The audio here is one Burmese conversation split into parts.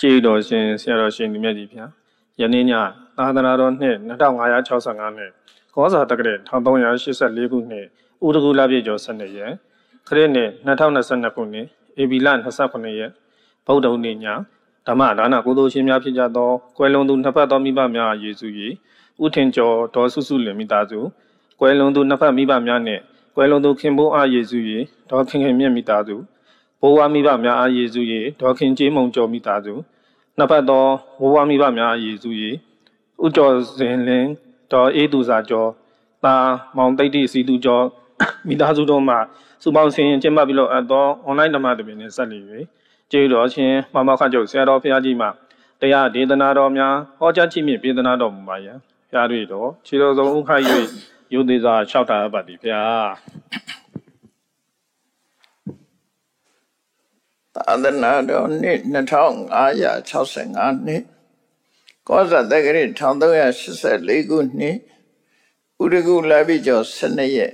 ကျေးတော်ရှင်ဆရာတော်ရှင်ဒီမြတ်ကြီးဗျာယနေ့ညသာသနာတော်နှစ်2565နှစ်ကောဇာတက္ကရာ1384ခုနှစ်ဥဒကူလပြည့်ကျော်12ရက်ခရစ်နှစ်2022ခုနှစ်ဧပြီလ29ရက်ဗုဒ္ဓဟူးနေ့ညဓမ္မဒါနကုသိုလ်ရှင်များဖြစ်ကြသောကွယ်လွန်သူနှစ်ဖက်သောမိဘများအားယေရှု၏ဥထင်ကျော်ဒေါ်စုစုလင်မိသားစုကွယ်လွန်သူနှစ်ဖက်မိဘများနှင့်ကွယ်လွန်သူခင်ဖိုးအားယေရှု၏ဒေါ်ခင်ခင်မြတ်မိသားစုဘိုးဝါမိဘများအားယေရှု၏ဒေါ်ခင်ကျေးမုံကျော်မိသားစုနှစ်ဖက်သောဘိုးဝါမိဘများအားယေရှု၏ဥကျော်စင်လင်းဒေါ်အေးသူစာကျော်တာမောင်တိတ်တိစီသူကျော်မိသားစုတို့မှစုပေါင်းဆင်ကျင်းပပြီးတော့အပ်သောအွန်လိုင်းဓမ္မသဘင်နှင့်ဆက်လျ၍ကျေးတော်ရှင်မမောခချုပ်ဆရာတော်ဘုရားကြီးမှတရားဒေသနာတော်များဟောကြားချီးမြှင့်ပေးသနာတော်မူပါယံဘုရားတို့တော်ခြေတော်ဆုံးဥခိုက်၍ယုံသေးစွာလျှောက်ထားပါသည်ဘုရားသာသနာတော်နှစ်2565နှစ်ကောဇာတက္ကရာ1384ခုနှစ်ဥဒကူလပြည့်ကျော်12ရက်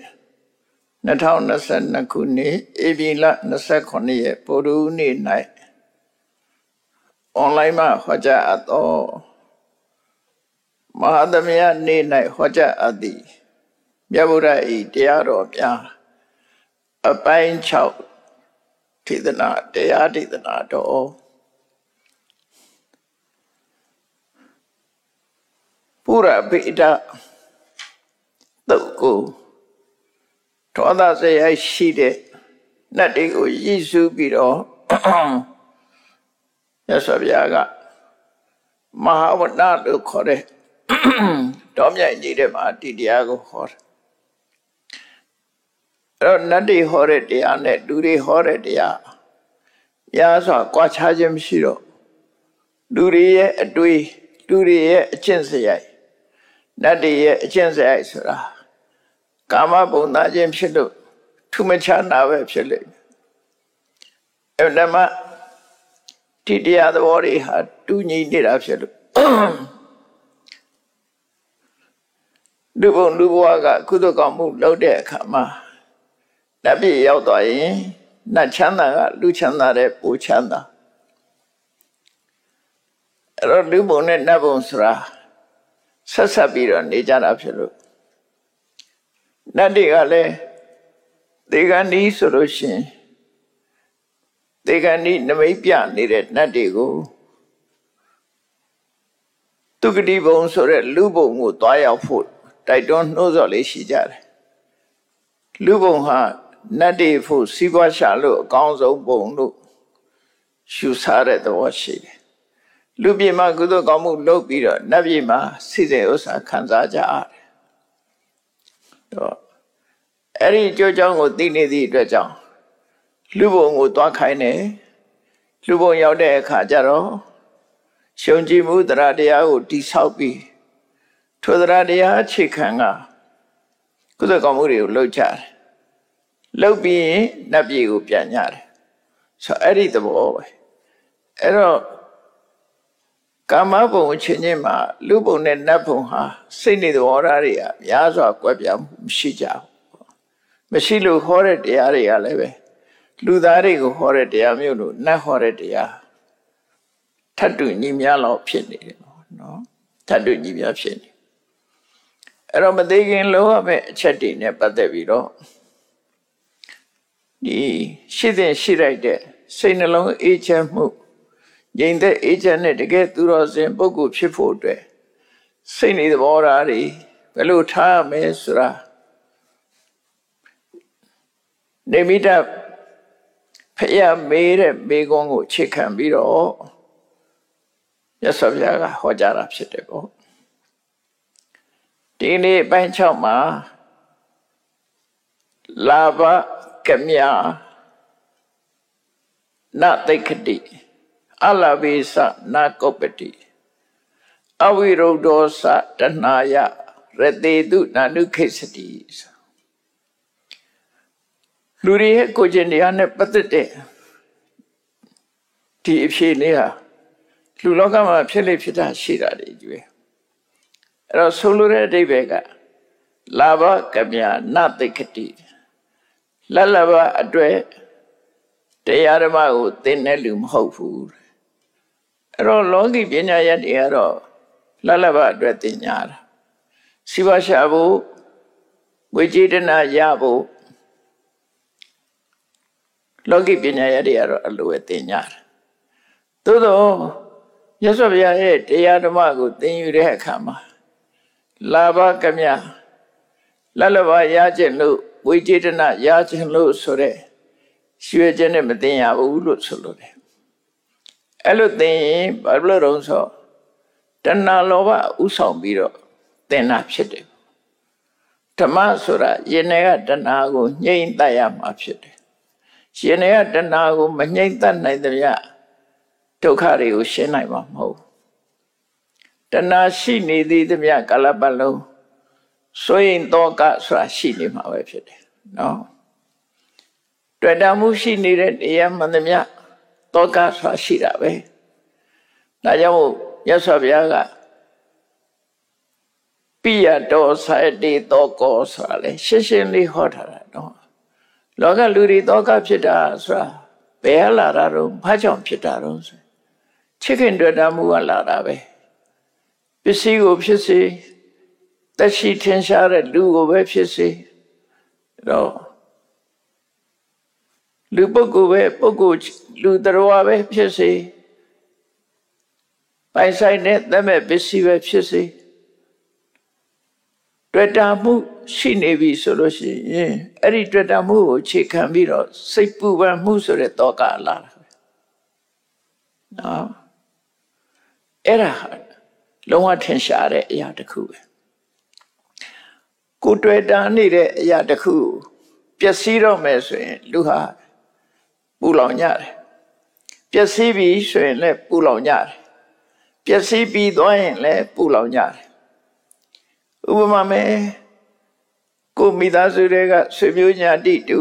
2022ခုနှစ်ဧပြီလ29ရက်ဗုဒ္ဓဟူးနေ့၌အွန်လိုင်းမှာဟောကြားအပ်သောမဟာသမယနေ့၌ဟောကြားအပ်သည့်မြတ်ဗုဒ္ဓ၏တရားတော်များအပိုင်း6ဒေသနာတရားဒေသနာတော်ပုရပိဋကသုတ်ကိုထောသစရိုက်ရှိတဲ့နတ်တွေကိုရည်စူးပြီးတော့မြတ်စွာဘုရားကမဟာဝဏလို့ခေါ်တဲ့တော်မြိုင်ကြီးတဲ့မှာဒီတရားကိုဟောတယ်အဲ့တော့နတ်တွေဟောတဲ့တရားနဲ့လူတွေဟောတဲ့တရားများစွာကွာခြားခြင်းမရှိတော့လူတွေရဲ့အတွေ့လူတွေရဲ့အကျင့်စရိုက်နတ်တွေရဲ့အကျင့်စရိုက်ဆိုတာကာမဘုံသားခြင်းဖြစ်လို့ထူးမခြားနာပဲဖြစ်လိမ့်မယ်အဲ့ဒါမှဒီတရားသဘောတွေဟာတူညီနေတာဖြစ်လို့လူဘုံလူဘဝကကုသိုလ်ကောင်းမှုလုပ်တဲ့အခါမှာနတ်ပြည်ရောက်သွားရင်နတ်ချမ်းသာကလူချမ်းသာတဲ့ပိုချမ်းသာအဲ့တော့လူဘုံနဲ့နတ်ဘုံဆိုတာဆက်ဆက်ပြီးတော့နေကြတာဖြစ်လို့နတ်တွေကလည်းဒေဂန်ဒီဆိုလို့ရှိရင်ဒေဂန်ဒီနမိတ်ပြနေတဲ့နတ်တွေကိုသူကတိဘုံဆိုတဲ့လူဘုံကိုတွားရောက်ဖို့တိုက်တွန်းနှိုးဆော်လေးရှိကြတယ်လူဘုံဟာနတ်တွေဖို့စီးပွားရှာလို့အကောင်းဆုံးဘုံလို့ရှုစားတဲ့သဘောရှိတယ်လူပြည်မှာကုသိုလ်ကောင်းမှုလုပ်ပြီးတော့နတ်ပြည်မှာစိစိဥစ္စာခံစားကြရတယ်တော့အဲ့ဒီကြိုးကြောင်းကိုသိနေသည့်အတွက်ကြောင့်လူဘုံကိုတွားခိုင်းတယ်လူဘုံရောက်တဲ့အခါကျတော့ရှုံကြည်မှုတရားတရားကိုတိဆောက်ပြီးထိုတရားတရားအခြေခံကကုသိုလ်ကောင်းမှုတွေကိုလုပ်ကြတယ်လုပ်ပြီးရင်နတ်ပြည်ကိုပြန်ကြတယ်ဆိုအဲ့ဒီသဘောပဲအဲ့တော့ကာမဘုံအချင်းချင်းမှာလူဘုံနဲ့နတ်ဘုံဟာစိတ်နေသဘောထားတွေကများစွာကွဲပြားမှုမရှိကြဘူးမရှိလို့ဟောတဲ့တရားတွေကလည်းပဲလူသားတွေကိုဟောတဲ့တရားမျိုးလို့နတ်ဟောတဲ့တရားထပ်တူညီများလောက်ဖြစ်နေတယ်နော်ထပ်တူညီများဖြစ်နေအဲ့တော့မသေးခင်လုံးဝမဲ့အချက်တွေနဲ့ပတ်သက်ပြီးတော့ဒီရှိတဲ့ရှိလိုက်တဲ့စိတ်နှလုံးအေးချမ်းမှုငြိမ်သက်အေးချမ်းတဲ့တကယ်သူတော်စင်ပုဂ္ဂိုလ်ဖြစ်ဖို့အတွက်စိတ်နေသဘောထားတွေဘယ်လိုထားရမလဲဆိုတာနေမိတဖျက်မေးတဲ့မေကုန်းကိုခြေခံပြီးတော့မြတ်စွာဘုရားကဟောကြားတာဖြစ်တယ်ပေါ့ဒီနေ့ပိုင်း6မှာလာဘကမြနသိက္ခတိအလဘိသနာကောပတိအဝိရုဒ္ဓောသတဏှာယရတေတုနာနုခိစတိလူတွေရဲ့ကိုယ်ကျင်တရားနဲ့ပတ်သက်တဲ့ဒီအဖြစ်လေးဟာလူလောကမှာဖြစ်လေဖြစ်တာရှိတာတွေကျွေးအဲ့တော့ဆိုလိုတဲ့အဓိပ္ပာယ်ကလာဘကမြနသိက္ခတိလလဘအတွက်တရားဓမ္မကိုသင်တဲ့လူမဟုတ်ဘူးအဲ့တော့လောကီပညာရပ်တွေကတော့လလဘအတွက်သင်ညာတာစီးပွားရှာဖို့ဝိကျေတနာရဖို့လောကီပညာရပ်တွေကတော့အလိုပဲသင်ညာတာသို့တော့မြတ်စွာဘုရားရဲ့တရားဓမ္မကိုသင်ယူတဲ့အခါမှာလာဘကမြလလဘရခြင်းလို့ဝိကျေတနာရခြင်းလို့ဆိုတဲ့ရွှေခြင်းနဲ့မသင်ရဘူးလို့ဆိုလို့တယ်အဲ့လိုသင်ရင်ဘာလို့တော့ဆိုတဏှာလောဘဥဆောင်ပြီးတော့သင်တာဖြစ်တယ်ဓမ္မဆိုတာယင်နယ်ကတဏှာကိုညှိမ့်တတ်ရမှာဖြစ်တယ်ယင်နယ်ကတဏှာကိုမညှိမ့်တတ်နိုင်တဲ့ဒုက္ခတွေကိုရှင်းနိုင်မှာမဟုတ်တဏှာရှိနေသေးသမျှကာလပတ်လုံးဆိုရင်တောကဆိုတာရှိနေမှာပဲဖြစ်တယ်နော်တွေ့တာမှုရှိနေတဲ့တရားမှန်သမျှတောကဆိုတာရှိတာပဲဒါကြောင့်မြတ်စွာဘုရားကပိယတောသတိတောကောဆိုတာလေရှင်းရှင်းလေးဟောထားတာနော်လောကလူတွေတောကဖြစ်တာဆိုတာဘယ်လာတာတော့ဘာကြောင့်ဖြစ်တာတော့ဆိုချစ်ခင်တွေ့တာမှုကလာတာပဲပစ္စည်းကိုဖြစ်စေသက်ရှိထင်ရှားတဲ့လူကိုပဲဖြစ်စေတော့လူပုဂ္ဂိုလ်ပဲပုဂ္ဂိုလ်လူတော်ပဲဖြစ်စေပိုင်ဆိုင်တဲ့သမဲ့ပစ္စည်းပဲဖြစ်စေတွေ့တာမှုရှိနေပြီဆိုလို့ရှိရင်အဲ့ဒီတွေ့တာမှုကိုအခြေခံပြီးတော့စိတ်ပူပန်မှုဆိုတဲ့တောကလာတာနော်အဲ့ဒါလုံးဝထင်ရှားတဲ့အရာတစ်ခုပဲကိုတွေ့တာနေတဲ့အရာတစ်ခုပျက်စီးတော့မယ်ဆိုရင်လူဟာပူလောင်ကြတယ်ပျက်စီးပြီဆိုရင်လည်းပူလောင်ကြတယ်ပျက်စီးပြီးသွားရင်လည်းပူလောင်ကြတယ်ဥပမာမဲ့ကိုမိသားစုတွေကဆွေမျိုးညာတိတူ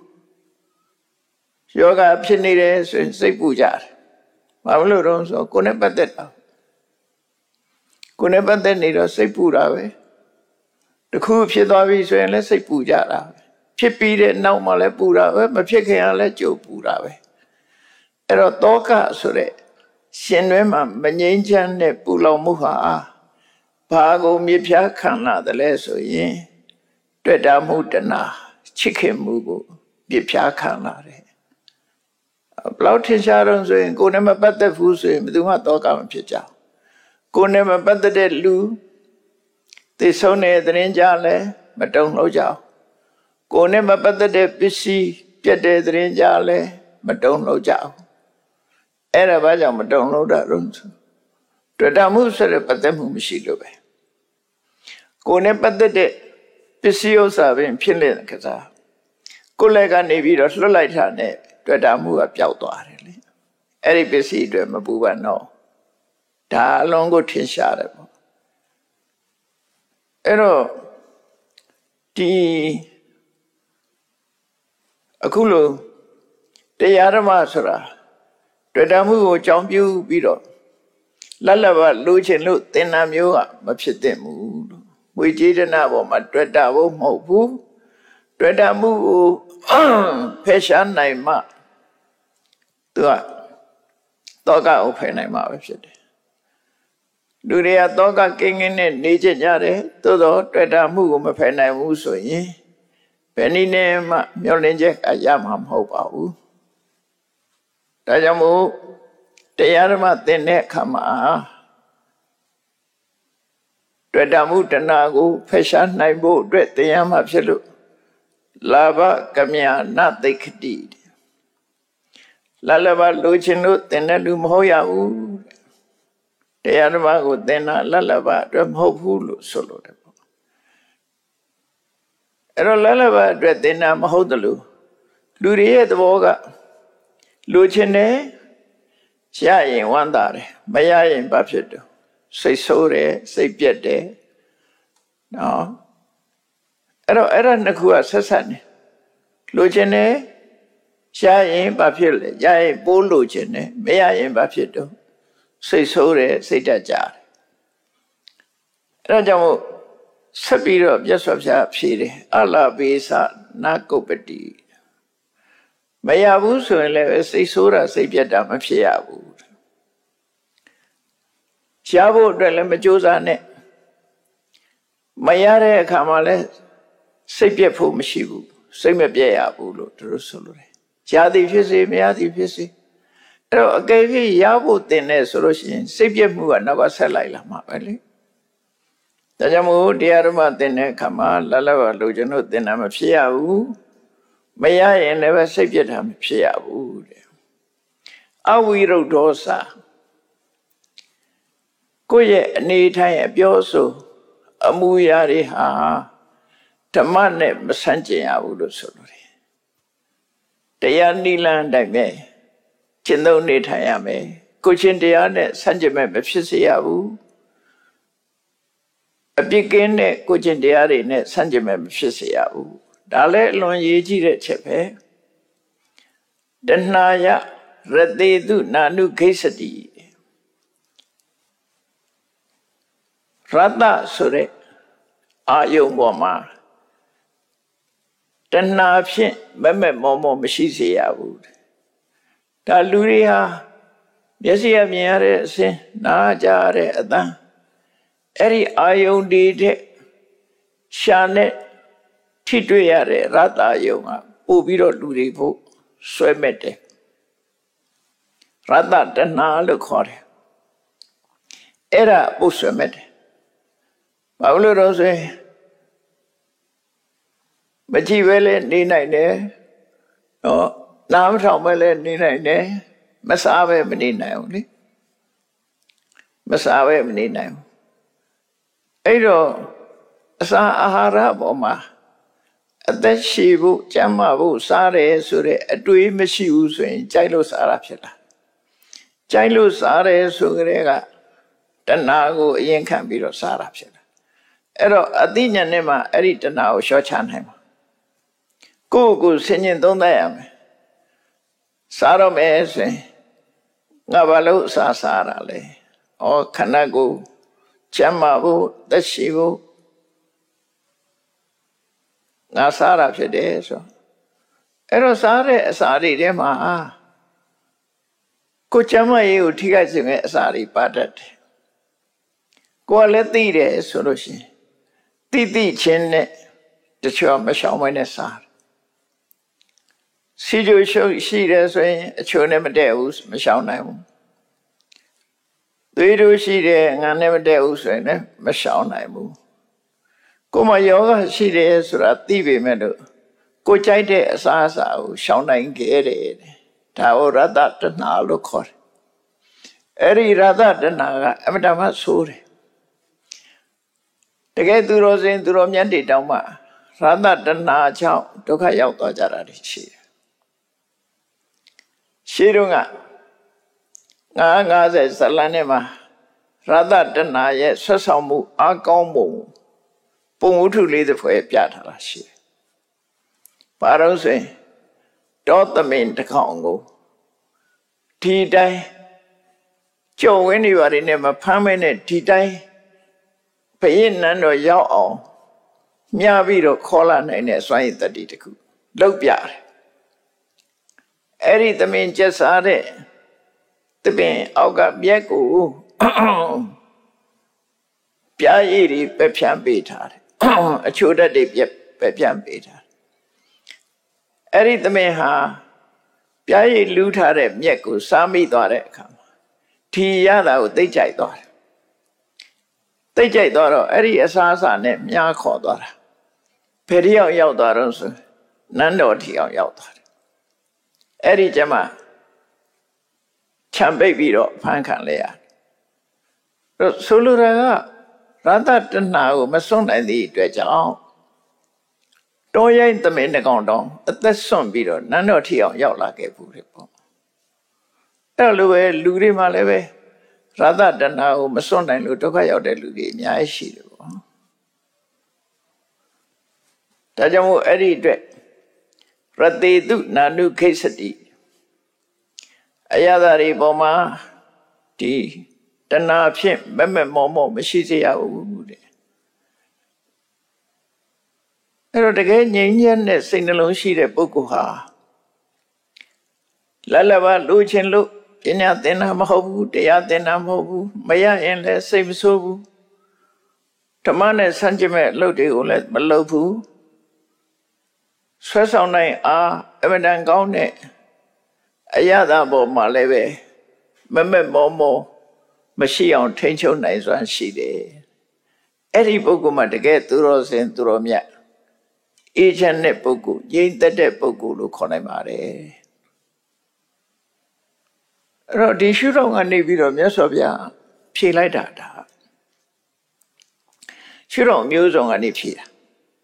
ယောဂဖြစ်နေတယ်ဆိုရင်စိတ်ပူကြတယ်ဘာလို့တော့ဆိုကိုယ်နဲ့ပတ်သက်တာကိုယ်နဲ့ပတ်သက်နေတော့စိတ်ပူတာပဲတခုဖြစ်သွားပြီဆိုရင်လည်းစိတ်ပူကြတာဖြစ်ပြီးတဲ့နောက်မှလည်းပူတာပဲမဖြစ်ခင်ကလည်းကြိုပူတာပဲအဲ့တော့တောကဆိုတဲ့ရှင်တွဲမှာမငြိမ်းချမ်းတဲ့ပူလောင်မှုဟာဘာကိုမြစ်ဖြားခံလာတယ်လဲဆိုရင်တွေ့တာမှုတဏှာချစ်ခင်မှုကိုမြစ်ဖြားခံလာတယ်ဘလောက်ထင်ရှားတော့ဆိုရင်ကိုယ်နဲ့မပတ်သက်ဘူးဆိုရင်ဘယ်သူမှတောကမဖြစ်ကြကိုယ်နဲ့မပတ်သက်တဲ့လူသိဆုံးတဲ့သတင်းကြလဲမတုံ့လို့ကြကိုယ်နဲ့မပတ်သက်တဲ့ပစ္စည်းပြတ်တဲ့သတင်းကြလဲမတုံ့လို့ကြအဲ့ဒါဘာကြောင့်မတုံ့လို့တာတော့တွေ့တာမှုဆိုတဲ့ပတ်သက်မှုမရှိလို့ပဲကိုယ်နဲ့ပတ်သက်တဲ့ပစ္စည်းဥစ္စာပင်ဖြစ်နေတဲ့ကစားကိုယ်လည်းကနေပြီးတော့လွတ်လိုက်တာနဲ့တွေ့တာမှုကပျောက်သွားတယ်လေအဲ့ဒီပစ္စည်းတွေမပူပါတော့ဒါအလုံးကိုထင်ရှားတယ်ပေါ့အဲ့တော့ဒီအခုလိုတရားဓမ္မဆိုတာတွေ့တာမှုကိုကြောင်းပြပြီးတော့လလဘလိုချင်လို့သင်္နာမျိုးကမဖြစ်သင့်ဘူးလို့ဝိကျေတနာပေါ်မှာတွေ့တာဖို့မဟုတ်ဘူးတွေ့တာမှုကိုဖယ်ရှားနိုင်မှသူကတောကကိုဖယ်နိုင်မှာပဲဖြစ်တယ်လူတွေကတောကကင်းကင်းနဲ့နေကြကြတယ်သို့တော့တွေ့တာမှုကိုမဖယ်နိုင်ဘူးဆိုရင်ဘယ်နည်းနဲ့မှမျောလင်းချက်ရမှာမဟုတ်ပါဘူးဒါကြောင့်မို့တရားဓမ္မသင်တဲ့အခါမှာတွေ့တာမှုတဏှာကိုဖယ်ရှားနိုင်ဖို့အတွက်သင်ရမှာဖြစ်လို့လာဘကမြာနသိက္ခတိလလဘလိုချင်လို့သင်တဲ့လူမဟုတ်ရဘူးတရားဓမ္မကိုသင်တာလလဘအတွက်မဟုတ်ဘူးလို့ဆိုလို့တယ်ပေါ့အဲ့တော့လလဘအတွက်သင်တာမဟုတ်တယ်လို့လူတွေရဲ့သဘောကလိုချင်တယ်ရရင်ဝမ်းသာတယ်မရရင်ဘာဖြစ်တော့စိတ်ဆိုးတယ်စိတ်ပြက်တယ်နော်အဲ့တော့အဲ့ဒါနှစ်ခုကဆက်ဆက်နေလိုချင်တယ်ရရင်ဘာဖြစ်လဲရရင်ပိုးလိုချင်တယ်မရရင်ဘာဖြစ်တော့စိတ်ဆိုးတယ်စိတ်တက်ကြတယ်အဲ့ဒါကြောင့်မို့ဆက်ပြီးတော့မြတ်စွာဘုရားဖြေတယ်အလဘေသနာကုပ္ပတိမရဘူးဆိုရင်လည်းစိတ်ဆိုးတာစိတ်ပြက်တာမဖြစ်ရဘူးရှားဖို့အတွက်လည်းမကြိုးစားနဲ့မရတဲ့အခါမှာလည်းစိတ်ပြက်ဖို့မရှိဘူးစိတ်မပြက်ရဘူးလို့သူတို့ဆိုလိုတယ်ရသည်ဖြစ်စေမရသည်ဖြစ်စေအဲ့တော့အကယ်၍ရဖို့တင်နေဆိုလို့ရှိရင်စိတ်ပြက်မှုကနောက်ကဆက်လိုက်လာမှာပဲလေဒါကြောင့်မို့တရားဓမ္မတင်တဲ့အခါမှာလလဘလို့ကျွန်တော်တင်တာမဖြစ်ရဘူးမရရင်လည်းပဲစိတ်ပြက်တာမဖြစ်ရဘူးတဲ့အဝိရုဒ္ဓောစာကိုယ့်ရဲ့အနေထိုင်အပြောဆိုအမူအရာတွေဟာဓမ္မနဲ့မဆန့်ကျင်ရဘူးလို့ဆိုလိုတယ်တရားနိလန်းတိုင်းပဲကျင့်သုံးနေထိုင်ရမယ်ကိုချင်းတရားနဲ့ဆန့်ကျင်မဲ့မဖြစ်စေရဘူးအပြစ်ကင်းတဲ့ကိုချင်းတရားတွေနဲ့ဆန့်ကျင်မဲ့မဖြစ်စေရဘူးဒါလည်းအလွန်ရေးကြီးတဲ့ချက်ပဲတဏှာယရတေတုနာနုခိစတိရတ္တဆိုတဲ့အာယုံပေါ်မှာတဏှာဖြင့်မက်မောမရှိစေရဘူးဒါလူတွေဟာမျက်စိအမြင်ရတဲ့အစင်းနားကြရတဲ့အသံအဲ့ဒီအာယုံတွေတဲ့ရှာနဲ့ထိတွေ့ရတဲ့ရတ္တယုံကပို့ပြီးတော့လူတွေဖို့ဆွဲမဲ့တယ်ရတ္တတဏှာလို့ခေါ်တယ်အဲ့ဒါပို့ဆွဲမဲ့တယ်ဘာလို့လဲဆိုရင်မကြည့်ပဲလဲနေနိုင်တယ်နော်နားမထောင်ပဲလဲနေနိုင်တယ်မစားပဲမနေနိုင်ဘူးလေမစားပဲမနေနိုင်ဘူးအဲ့တော့အစာအာဟာရပေါ်မှာအသက်ရှည်ဖို့ကျန်းမာဖို့စားတယ်ဆိုတဲ့အတွေးမရှိဘူးဆိုရင်ကြိုက်လို့စားတာဖြစ်လာကြိုက်လို့စားတယ်ဆိုကြတဲ့ကတဏှာကိုအရင်ခံပြီးတော့စားတာဖြစ်လာအဲ့တော့အသိဉာဏ်နဲ့မှအဲ့ဒီတဏှာကိုရှော့ချနိုင်မှာကိုယ့်ကိုဆင်ញင်သုံးသပ်ရမယ်စားတော့မယ်ဆိုရင်ငါဘာလို့စားတာလဲဩခန္ဓာကိုယ်ကျမ်းမာဖို့သက်ရှိဖို့ငါစားတာဖြစ်တယ်ဆိုအဲ့တော့စားတဲ့အစာတွေထဲမှာကိုကျမ်းမာရေးကိုထိခိုက်စေမယ့်အစာတွေပါတတ်တယ်ကိုယ်လည်းသိတယ်ဆိုလို့ရှိရင်သိချင်းနဲ့တချို့မရှောင်မနဲ့စားစီဂျိုရှုပ်ရှိတယ်ဆိုရင်အချို့နဲ့မတည့်ဘူးမရှောင်နိုင်ဘူးသွေးတို့ရှိတယ်ငါနဲ့မတည့်ဘူးဆိုရင်လည်းမရှောင်နိုင်ဘူးကိုယ်မှာယောဂရှိတယ်ဆိုတာသိပေမဲ့လို့ကိုကြိုက်တဲ့အစာကိုရှောင်နိုင်ခဲ့တယ်ဒါကိုရတ္တတဏှာလို့ခေါ်တယ်အဲ့ဒီရတ္တတဏှာကအမတမဆိုးတယ်တကယ်သူတော်စင်သူတော်မြတ်တွေတောင်းမှရတ္တတဏှာကြောင့်ဒုက္ခရောက်သွားကြတာရှိတယ်ရှင်းတော့က950ဇလန်နဲ့မှာရတ္တတဏှာရဲ့ဆွဆောင်မှုအကောင်းပုံဝတ္ထုလေးတစ်ဖွဲ့ပြထားတာရှိတယ်။ဘာလို့ဆိုရင်တောသမင်တစ်ခေါင်ကိုဒီတိုင်းကြော်ဝင်းနေပါနေမဖမ်းမဲနဲ့ဒီတိုင်းဘုရင်နန်းတော်ရောက်အောင်မြားပြီးတော့ခေါ်လာနိုင်တဲ့စွမ်းရည်တတိတခုလောက်ပြတယ်။အဲ့ဒီသမင်ကျက်စားတဲ့တပင်အောက်ကမြက်ကိုပြားရည်တွေပဲဖြန့်ပေးထားတယ်အချို့ဓာတ်တွေပဲဖြန့်ပေးထားတယ်အဲ့ဒီသမင်ဟာပြားရည်လူးထားတဲ့မြက်ကိုစားမိသွားတဲ့အခါမှာဒီရတာကိုသိကြိုက်သွားတယ်သိကြိုက်သွားတော့အဲ့ဒီအစားအစာနဲ့မြားခေါ်သွားတာဘယ်တစ်ယောက်ရောက်သွားတော့ဆိုနန်းတော်ထီအောင်ရောက်သွားတယ်အဲ့ဒီကျမှခြံပိတ်ပြီးတော့ဖမ်းခံလဲရတယ်ဆိုလိုတာကရတ္တတဏှာကိုမစွန့်နိုင်သည့်အတွက်ကြောင့်တောရိုင်းသမင်တစ်ကောင်တောင်အသက်စွန့်ပြီးတော့နန်းတော်ထီအောင်ရောက်လာခဲ့ဘူးတဲ့ပေါ့အဲ့လိုပဲလူတွေမှလည်းပဲရတ္တတဏှာကိုမစွန့်နိုင်လို့ဒုက္ခရောက်တဲ့လူတွေအများကြီးရှိတယ်ပေါ့ဒါကြောင့်မို့အဲ့ဒီအတွက်ရတေတုနာနုခိစတိအယသာတွေပေါ်မှာဒီတဏှာဖြင့်မက်မောမရှိစေရဘူးတဲ့အဲ့တော့တကယ်ငြိမ်းချမ်းတဲ့စိတ်နှလုံးရှိတဲ့ပုဂ္ဂိုလ်ဟာလလဘလိုချင်လို့ပညာသင်တာမဟုတ်ဘူးတရားသင်တာမဟုတ်ဘူးမရရင်လည်းစိတ်မဆိုးဘူးဓမ္မနဲ့ဆန့်ကျင်မဲ့အလုပ်တွေကိုလည်းမလုပ်ဘူးဆွဲဆောင်နိုင်အားအမှန်တန်ကောင်းတဲ့အရသာပေါ်မှာလည်းပဲမမက်မောမောမရှိအောင်ထိန်းချုပ်နိုင်စွမ်းရှိတယ်အဲ့ဒီပုဂ္ဂိုလ်မှာတကယ်သူတော်စင်သူတော်မြတ်အေးချမ်းတဲ့ပုဂ္ဂိုလ်ငြိမ်သက်တဲ့ပုဂ္ဂိုလ်လို့ခေါ်နိုင်ပါတယ်အဲ့တော့ဒီရှုထောင့်ကနေပြီးတော့မြတ်စွာဘုရားဖြေလိုက်တာဒါရှုထောင့်မျိုးစုံကနေဖြေတာ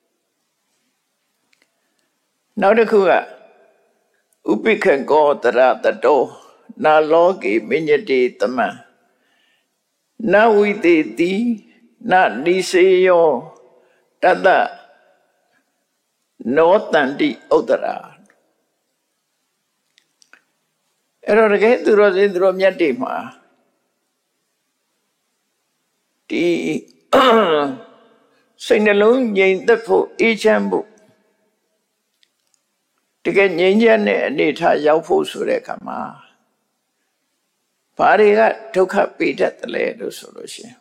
နောက်တစ်ခုကဥပိက္ခကောတရတတောနာလောကေမညတိတမံနဝိတေတိနနိစေယောတတနောတန္တိဥတ္တရာအဲ့တော့တကယ်သူတော်စင်သူတော်မြတ်တွေမှာဒီစိတ်နှလုံးငြိမ်သက်ဖို့အေးချမ်းဖို့တကယ်ငြိမ်းချမ်းတဲ့အနေထားရောက်ဖို့ဆိုတဲ့အခါမှာဘာတွေကဒုက္ခပေးတတ်တယ်လဲလို့ဆိုလို့ရှိရင်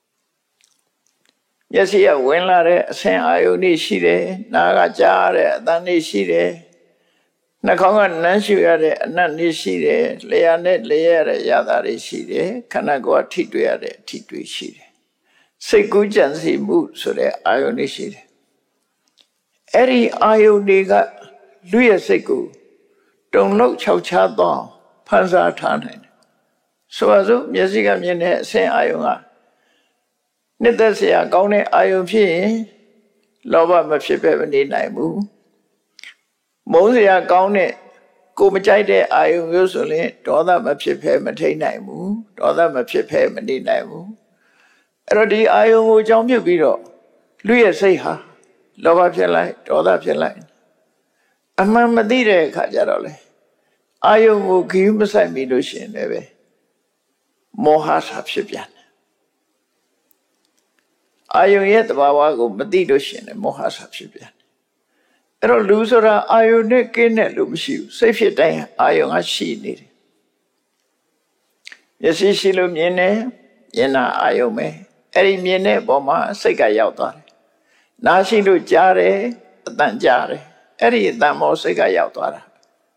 မျက်စိကဝင်လာတဲ့အဆင်းအာယုန်တွေရှိတယ်နားကကြားရတဲ့အသံတွေရှိတယ်နှာခေါင်းကနမ်းရှူရတဲ့အနတ်တွေရှိတယ်လျှာနဲ့လျှက်ရတဲ့ရတာတွေရှိတယ်ခန္ဓာကိုယ်ကထိတွေ့ရတဲ့အထိတွေ့ရှိတယ်စိတ်ကူးကြံစည်မှုဆိုတဲ့အာယုန်တွေရှိတယ်အဲ့ဒီအာယုန်တွေကလူရဲ့စိတ်ကိုတုံလောက်ခြောက်ခြားသွားဖန်ဆာထားနိုင်တယ်ဆိုပါစို့မျက်စိကမြင်တဲ့အဆင်းအာယုန်ကနှစ်သက်စရာကောင်းတဲ့အာယုန်ဖြစ်ရင်လောဘမဖြစ်ပဲမနေနိုင်ဘူးမုန်းစရာကောင်းတဲ့ကိုမကြိုက်တဲ့အာယုန်မျိုးဆိုရင်ဒေါသမဖြစ်ပဲမထိန်နိုင်ဘူးဒေါသမဖြစ်ပဲမနေနိုင်ဘူးအဲ့တော့ဒီအာယုန်ကိုအကြောင်းပြုပြီးတော့လူရဲ့စိတ်ဟာလောဘဖြစ်လိုက်ဒေါသဖြစ်လိုက်အမှန်မသိတဲ့အခါကျတော့လေအာယုန်ကိုခီးမဆိုင်ပြီလို့ရှိရင်လည်းပဲမောဟစာဖြစ်ပြန်တယ်အာယုန်ရဲ့တဘာဝကိုမသိလို့ရှိရင်လည်းမောဟစာဖြစ်ပြန်တယ်အဲ့တော့လူဆိုတာအာယုန်နဲ့ကင်းတဲ့လို့မရှိဘူးစိတ်ဖြစ်တိုင်းအာယုန်ကရှိနေတယ်မျက်စိရှိလို့မြင်တယ်မြင်တာအာယုန်ပဲအဲ့ဒီမြင်တဲ့ပုံမှာစိတ်ကရောက်သွားတယ်နားရှိလို့ကြားတယ်အတန်ကြားတယ်အဲ့ဒီအတန်မောစိတ်ကရောက်သွားတာ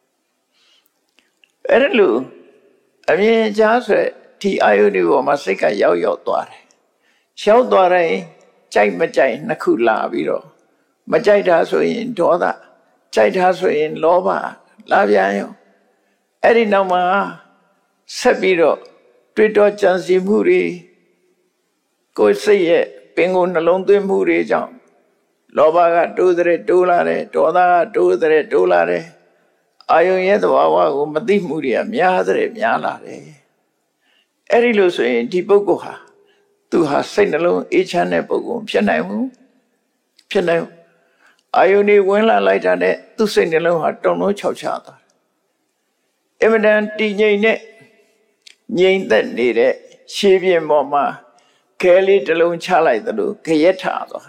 အဲ့ဒါလို့အမြင်ကြားဆိုဒီအာယုန်ဒီပေါ်မှာစိတ်ကရောက်သွားတယ်ရောက်သွားတိုင်းကြိုက်မကြိုက်နှစ်ခုလာပြီးတော့မကြိုက်တာဆိုရင်ဒေါသကြိုက်တာဆိုရင်လောဘလာပြန်ရောအဲ့ဒီနောက်မှာဆက်ပြီးတော့တွေ့တော့ကြံစီမှုတွေကိုယ်စိတ်ရဲ့ပင်ကိုနှလုံးသွင်းမှုတွေကြောင့်လောဘကတိုးတဲ့တိုးလာတယ်ဒေါသကတိုးတဲ့တိုးလာတယ်အာယုန်ရဲ့သဘာဝကိုမသိမှုတွေကများတဲ့များလာတယ်အဲ့ဒီလိုဆိုရင်ဒီပုဂ္ဂိုလ်ဟာသူဟာစိတ်နှလုံးအေးချမ်းတဲ့ပုဂ္ဂိုလ်ဖြစ်နိုင်ဘူးဖြစ်နိုင်အာယုန်တွေဝင်လာလိုက်တာနဲ့သူ့စိတ်နှလုံးဟာတုံလုံးခြောက်ခြားသွားတယ်အမှန်တန်တည်ငြိမ်တဲ့ငြိမ်သက်နေတဲ့ရှေးပြင်ပေါ်မှာခဲလေးတစ်လုံးချလိုက်သလိုခရက်ထသွား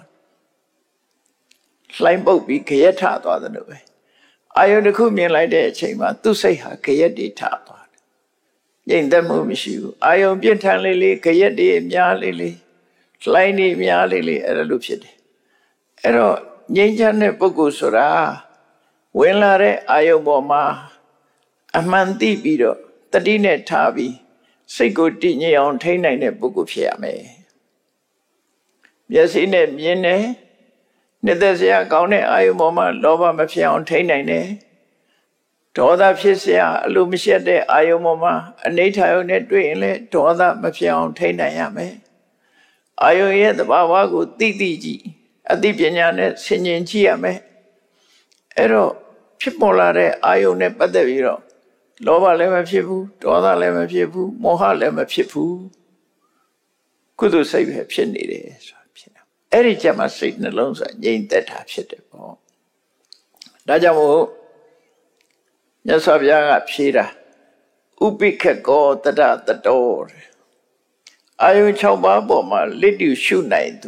လှိုင်းပုတ်ပြီးခရက်ထသွားတယ်လို့ပဲအာယုန်တစ်ခုမြင်လိုက်တဲ့အချိန်မှာသူ့စိတ်ဟာခရက်တွေထသွားတယ်ငြိမ်သက်မှုမရှိဘူးအာယုန်ပြင်းထန်လေးလေးခရက်တွေများလေးလေးလှိုင်းတွေများလေးလေးအဲ့လိုဖြစ်တယ်အဲ့တော့ငြိမ်းချမ်းတဲ့ပုဂ္ဂိုလ်ဆိုတာဝင်လာတဲ့အာယုန်ပေါ်မှာအမှန်သိပြီးတော့တတိနဲ့ထားပြီးစိတ်ကိုတည်ငြိမ်အောင်ထိန်းနိုင်တဲ့ပုဂ္ဂိုလ်ဖြစ်ရမယ်မျက်စိနဲ့မြင်တယ်နှစ်သက်စရာကောင်းတဲ့အာယုန်ပေါ်မှာလောဘမဖြစ်အောင်ထိန်းနိုင်တယ်ဒေါသဖြစ်စရာအလိုမရှိတဲ့အာယုန်ပေါ်မှာအနိဋ္ဌာယုန်နဲ့တွေ့ရင်လည်းဒေါသမဖြစ်အောင်ထိန်းနိုင်ရမယ်အာယုန်ရဲ့သဘာဝကိုသိကြည့်အသိပညာနဲ့ဆင်ခြင်ကြည့်ရမယ်အဲ့တော့ဖြစ်ပေါ်လာတဲ့အာယုန်နဲ့ပတ်သက်ပြီးတော့လောဘလည်းမဖြစ်ဘူးဒေါသလည်းမဖြစ်ဘူးမောဟလည်းမဖြစ်ဘူးကုသိုလ်စိတ်ပဲဖြစ်နေတယ်ဆိုတာဖြစ်တယ်အဲ့ဒီကြမှာစိတ်နှလုံးဆိုတာငြိမ်သက်တာဖြစ်တယ်ပေါ့ဒါကြောင့်မို့မြတ်စွာဘုရားကဖြေတာဥပိက္ခကောတတတတောအာယုန်6ပါးပေါ်မှာလစ်တူရှုနိုင်သူ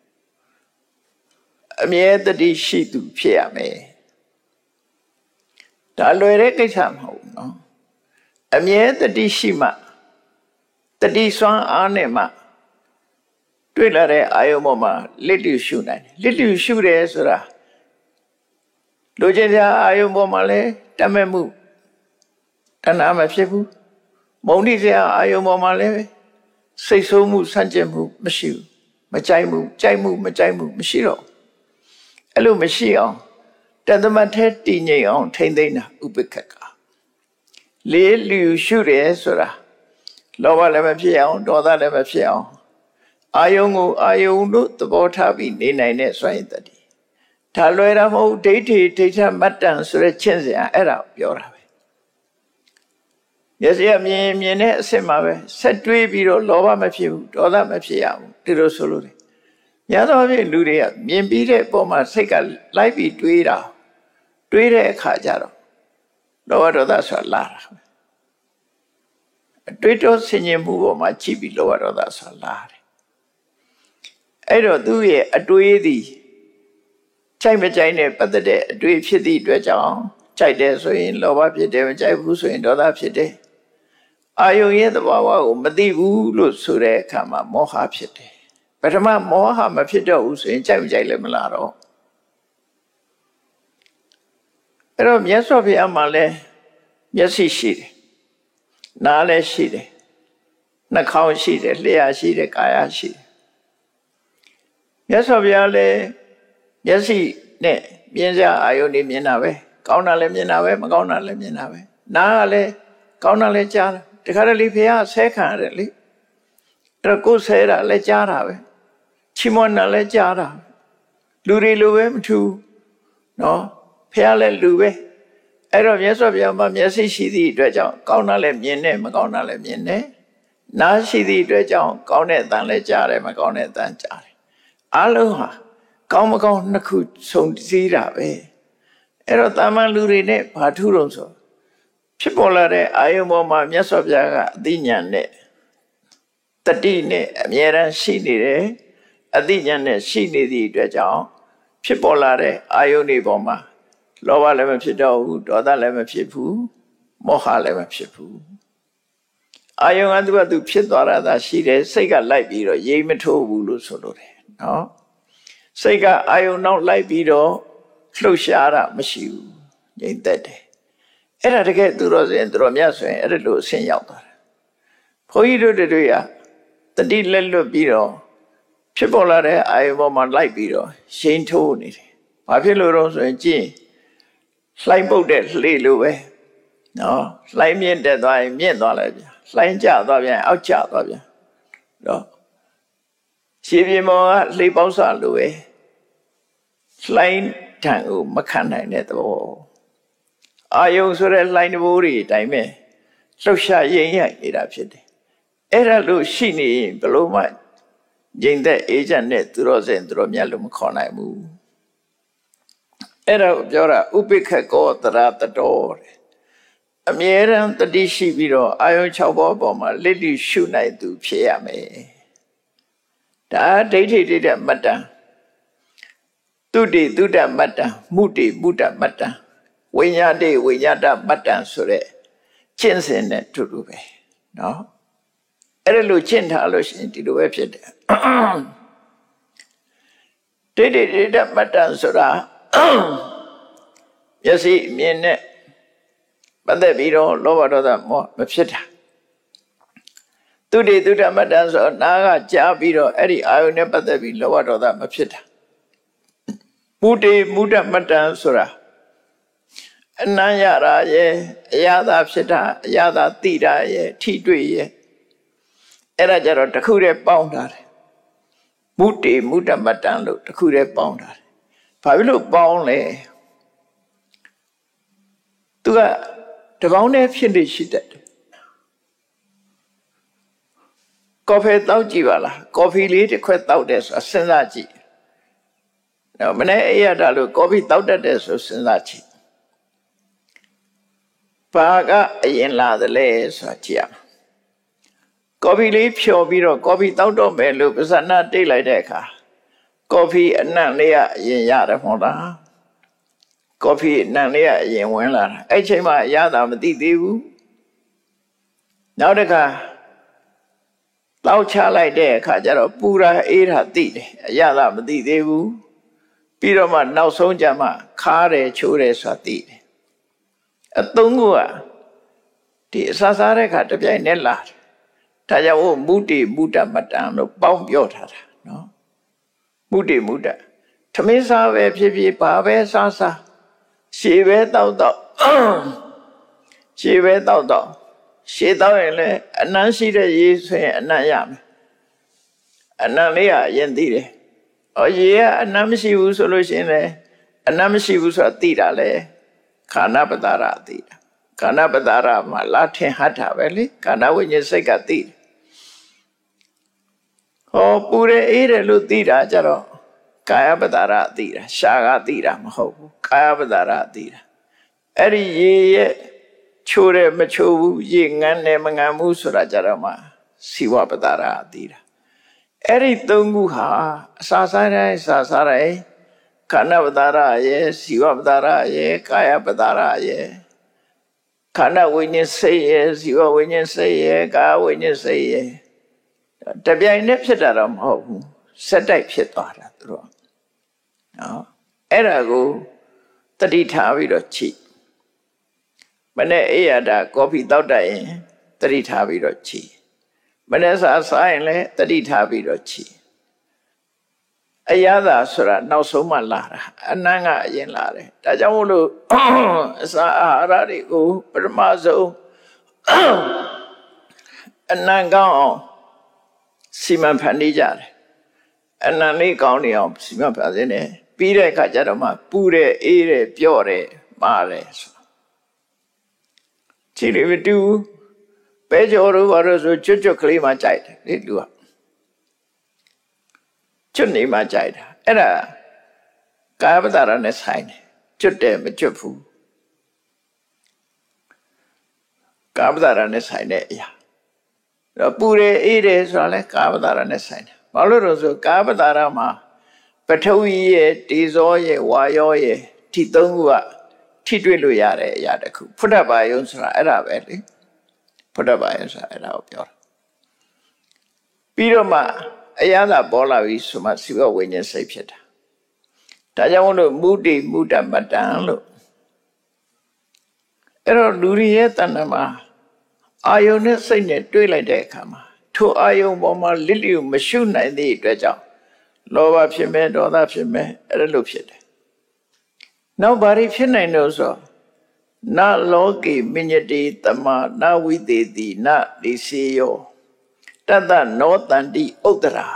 အမြဲတတိရှိသူဖြစ်ရမယ်ဒါလွယ်တဲ့ကိစ္စမဟုတ်ဘူးနော်အမြဲတတိရှိမှတတိစွမ်းအားနဲ့မှတွေ့လာတဲ့အာယုံပေါ်မှာလစ်လျူရှုနိုင်တယ်လစ်လျူရှုတယ်ဆိုတာလိုချင်တဲ့အာယုံပေါ်မှာလည်းတတ်မဲ့မှုတဏှာမဖြစ်ဘူးမုန်းတိစရာအာယုံပေါ်မှာလည်းစိတ်ဆိုးမှုဆန့်ကျင်မှုမရှိဘူးမကြိုက်မှုကြိုက်မှုမကြိုက်မှုမရှိတော့အဲ့လိုမရှိအောင်တသမတ်ထဲတည်ငြိမ်အောင်ထိမ့်သိမ်းတာဥပိ္ပခကလေးလျူရှုတယ်ဆိုတာလောဘလည်းမဖြစ်အောင်ဒေါသလည်းမဖြစ်အောင်အာယုံကိုအာယုံတို့သဘောထားပြီးနေနိုင်တဲ့စွမ်းရည်တည်းဒါလွယ်တာမဟုတ်ဒိဋ္ဌိဒိဋ္ဌမတ္တန်ဆိုတဲ့ချင်းစရာအဲ့ဒါပြောတာပဲမျက်စိအမြင်တဲ့အစစ်မှာပဲဆက်တွေးပြီးတော့လောဘမဖြစ်ဘူးဒေါသမဖြစ်ရဘူးဒီလိုဆိုလို့များသောအားဖြင့်လူတွေကမြင်ပြီးတဲ့ပုံမှာစိတ်ကလိုက်ပြီးတွေးတဲ့အခါကျတော့လောဘဒေါသဆိုတာလာတာအတွေးတောဆင်ញင်မှုပေါ်မှာကြည့်ပြီးလောဘဒေါသဆိုတာလာတယ်အဲ့တော့သူ့ရဲ့အတွေးသည်ကြိုက်မကြိုက်နဲ့ပတ်သက်တဲ့အတွေးဖြစ်သည့်အတွက်ကြောင့်ကြိုက်တယ်ဆိုရင်လောဘဖြစ်တယ်မကြိုက်ဘူးဆိုရင်ဒေါသဖြစ်တယ်အာယုံရဲ့သဘာဝကိုမသိဘူးလို့ဆိုတဲ့အခါမှာမောဟဖြစ်တယ်ပထမမောဟမဖြစ်တော့ဘူးဆိုရင်ကြိုက်မကြိုက်လည်းမလာတော့အဲ့တော့မြတ်စွာဘုရားမှာလည်းမျက်စိရှိတယ်နားလည်းရှိတယ်နှာခေါင်းရှိတယ်လျှာရှိတယ်ကာယရှိတယ်မြတ်စွာဘုရားလည်းမျက်စိနဲ့မြင်စရာအာယုန်တွေမြင်တာပဲကောင်းတာလည်းမြင်တာပဲမကောင်းတာလည်းမြင်တာပဲနားကလည်းကောင်းတာလည်းကြားတာတခါတလေဘုရားဆဲခံရတယ်လေအဲ့တော့ကိုယ်ဆဲတာလည်းကြားတာပဲချီးမွမ်းတာလည်းကြားတာလူတွေလိုပဲမထူးနော်ဘုရားလည်းလူပဲအဲ့တော့မြတ်စွာဘုရားမှာမျက်စိရှိသည့်အတွက်ကြောင့်ကောင်းတာလည်းမြင်တယ်မကောင်းတာလည်းမြင်တယ်နားရှိသည့်အတွက်ကြောင့်ကောင်းတဲ့အသံလည်းကြားတယ်မကောင်းတဲ့အသံကြားတယ်အလုံးဟာကောင်းမကောင်းနှစ်ခုစုံစည်းတာပဲအဲ့တော့တာမန်လူတွေနဲ့ဘာထူးတော့ဆိုဖြစ်ပေါ်လာတဲ့အာယုံပေါ်မှာမြတ်စွာဘုရားကအသိဉာဏ်နဲ့တတိနဲ့အမြဲတမ်းရှိနေတယ်အသိဉာဏ်နဲ့ရှိနေသည့်အတွက်ကြောင့်ဖြစ်ပေါ်လာတဲ့အာယုန်တွေပေါ်မှာလောဘလည်းမဖြစ်တော့ဘူးဒေါသလည်းမဖြစ်ဘူးမောဟလည်းမဖြစ်ဘူးအာယုန်ကသူဖြစ်သွားတာသာရှိတယ်စိတ်ကလိုက်ပြီးတော့ရိပ်မထိုးဘူးလို့ဆိုလို့တယ်နော်စိတ်ကအာယုန်နောက်လိုက်ပြီးတော့လှုပ်ရှားတာမရှိဘူးငြိမ်သက်တယ်အဲ့ဒါတကယ်သူတော်စင်သူတော်မြတ်ဆိုရင်အဲ့ဒါလိုအဆင့်ရောက်သွားတယ်ဘုန်းကြီးတို့တွေကတတိလက်လွတ်ပြီးတော့ဖြစ်ပေါ်လာတဲ့အာယုံပေါ်မှာလိုက်ပြီးတော့ရှိန်ထိုးနေတယ်။ဘာဖြစ်လို့တော့ဆိုရင်ကြည့်လှိုင်းပုတ်တဲ့လှေလိုပဲနော်လှိုင်းမြင့်တက်သွားရင်မြင့်သွားလိုက်ပြန်လှိုင်းကျသွားပြန်အောက်ကျသွားပြန်နော်ခြေပြေမောကလှေပေါက်စားလိုပဲလှိုင်းထံကိုမခံနိုင်တဲ့သဘောအာယုံဆိုတဲ့လှိုင်းတဘိုးတွေအတိုင်းပဲလှုပ်ရှားရိမ့်ရိုက်နေတာဖြစ်တယ်။အဲ့ဒါလို့ရှိနေရင်ဘလို့မှငြိမ်သက်အေးချမ်းတဲ့သူတော်စင်သူတော်မြတ်လို့မခေါ်နိုင်ဘူးအဲ့ဒါကိုပြောတာဥပိ္ပခကောတရတတော်တဲ့အမြဲတမ်းတတိရှိပြီးတော့အာယုံ6ဘောပေါ်မှာလစ်လျူရှုနိုင်သူဖြစ်ရမယ်ဒါဒိဋ္ဌိဒိဋ္ဌမတ္တံတုတိတုဒ္ဓမတ္တံမုတိမုဒ္ဓမတ္တံဝိညာတိဝိညာတမတ္တံဆိုတဲ့ကျင့်စဉ်နဲ့တူတူပဲနော်အဲ့ဒါလို့ကျင့်ထားလို့ရှိရင်ဒီလိုပဲဖြစ်တယ်ဒိဋ္ဌိဒိဋ္ဌမတ္တဆိုတာမျက်စိမြင်နဲ့ပတ်သက်ပြီးတော့လောဘဒေါသမောမဖြစ်တာသူတိသူဓမ္မတ္တဆိုနာကကြားပြီးတော့အဲ့ဒီအာယုန်နဲ့ပတ်သက်ပြီးလောဘဒေါသမဖြစ်တာမုတိမုဒ္ဓမတ္တဆိုတာအနံ့ရတာရဲ့အရသာဖြစ်တာအရသာသိတာရဲ့ထိတွေ့ရဲ့အဲ့ဒါကြတော့တစ်ခုတည်းပေါင်းထားတယ်မုတိမုဒ္ဓမတ္တလို့တစ်ခုတည်းပေါင်းထားတယ်ဘာဖြစ်လို့ပေါင်းလဲသူကတပေါင်းနဲ့ဖြစ်နေရှိတယ်ကော်ဖီတောက်ကြည့်ပါလားကော်ဖီလေးတစ်ခွက်တောက်တယ်ဆိုစဉ်းစားကြည့်တော့မနေ့အေးရတာလို့ကော်ဖီတောက်တတ်တယ်ဆိုစဉ်းစားကြည့်ဘာကအရင်လာတယ်လဲဆိုကြည့်ရမယ်ကော်ဖီလေးဖြော်ပြီးတော့ကော်ဖီတောက်တော့မယ်လို့ပဇာနာတိတ်လိုက်တဲ့အခါကော်ဖီအနံ့လေးကအရင်ရတယ်မဟုတ်လားကော်ဖီအနံ့လေးကအရင်ဝင်လာတာအဲ့ချိန်မှာရတာမသိသေးဘူးနောက်တစ်ခါတောက်ချလိုက်တဲ့အခါကျတော့ပူရာအေးတာသိတယ်အရသာမသိသေးဘူးပြီးတော့မှနောက်ဆုံးကျမှခါတယ်ချိုးတယ်ဆိုတာသိတယ်အသုံးကဒီအစားစားတဲ့အခါတပြိုင်နဲ့လာတယ်ဒါကြောင့်မုတိမုတ္တမတ္တံလို့ပေါင်းပြောထားတာနော်မုတိမုတ္တထမင်းစားပဲဖြစ်ဖြစ်ဘာပဲစားစားရှည်ပဲတောက်တော့ရှည်ပဲတောက်တော့ရှည်တောက်ရင်လည်းအနံ့ရှိတဲ့ရေဆိုရင်အနံ့ရမယ်အနံ့လေးကအရင်သိတယ်ရေကအနံ့မရှိဘူးဆိုလို့ရှိရင်လည်းအနံ့မရှိဘူးဆိုတာသိတာလေခန္ဓာပတာရသိတာခန္ဓာပတာရမှာလာထင်ဟတ်တာပဲလေခန္ဓာဝိညာဉ်စိတ်ကသိတယ်ဟောပူတယ်အေးတယ်လို့သိတာကြတော့ကာယပတာရသိတာရှားကသိတာမဟုတ်ဘူးကာယပတာရသိတာအဲ့ဒီရေရဲ့ချိုးတယ်မချိုးဘူးရေငန်းတယ်မငန်းဘူးဆိုတာကြတော့မှစီဝပတာရသိတာအဲ့ဒီသုံးခုဟာအစာစားတိုင်းအစာစားတိုင်းခန္ဓာပတာရရဲ့စီဝပတာရရဲ့ကာယပတာရရဲ့ခန္ဓာဝိညာဉ်စိတ်ရဲ့စီဝဝိညာဉ်စိတ်ရဲ့ကာယဝိညာဉ်စိတ်ရဲ့တပြိုင်တည်းဖြစ်တာတော့မဟုတ်ဘူးဆက်တိုက်ဖြစ်သွားတာသူတို့နော်အဲ့ဒါကိုတတိထားပြီးတော့ချိမနေ့အေးရတာကော်ဖီတောက်တတ်ရင်တတိထားပြီးတော့ချိမနေ့စားရင်လည်းတတိထားပြီးတော့ချိအရသာဆိုတာနောက်ဆုံးမှလာတာအနံ့ကအရင်လာတယ်ဒါကြောင့်မို့လို့အစာအာဟာရတွေကိုပထမဆုံးအနံ့ကောင်းအောင်စီမံဖန်တီးကြတယ်အနံ့လေးကောင်းနေအောင်စီမံဖန်တီးနေပြီးတဲ့အခါကျတော့မှပူတယ်အေးတယ်ပြော့တယ်မာတယ်ဆိုကြည့်လို့မတူပဲကြော်တို့ဘာလို့ဆိုကျွတ်ကျွတ်ကလေးမှကြိုက်တယ်လေလူကကျွတ်နေမှကြိုက်တာအဲ့ဒါကာယပတာရနဲ့ဆိုင်တယ်ကျွတ်တယ်မကျွတ်ဘူးကာယပတာရနဲ့ဆိုင်တဲ့အရာတော့ပူတယ်အေးတယ်ဆိုတာလဲကာယပတာရနဲ့ဆိုင်တယ်ဘာလို့လဲဆိုကာယပတာရမှာပထဝီရဲ့တေဇောရဲ့ဝါယောရဲ့ဒီသုံးခုကထိတွေ့လို့ရတဲ့အရာတစ်ခုဖုဒ္ဓဘာယုံဆိုတာအဲ့ဒါပဲလေဖုဒ္ဓဘာယုံဆိုတာအဲ့ဒါကိုပြောတာပြီးတော့မှအရသာပေါ်လာပြီဆိုမှစီဝဝိညာဉ်စိတ်ဖြစ်တာဒါကြောင့်မို့လို့မုတိမုတ္တမတ္တံလို့အဲ့တော့လူတွေရဲ့တဏ္ဍာမှာအာယုန်နဲ့စိတ်နဲ့တွေးလိုက်တဲ့အခါမှာထိုအာယုန်ပေါ်မှာလစ်လျူမရှုနိုင်တဲ့အတွက်ကြောင့်လောဘဖြစ်မယ်ဒေါသဖြစ်မယ်အဲ့ဒါလို့ဖြစ်တယ်နောက်ဘာတွေဖြစ်နိုင်လို့ဆိုနလောကေမညတိတမနဝိသေတိနလိစေယောတတနောတန္တိဥဒ္ဒရာ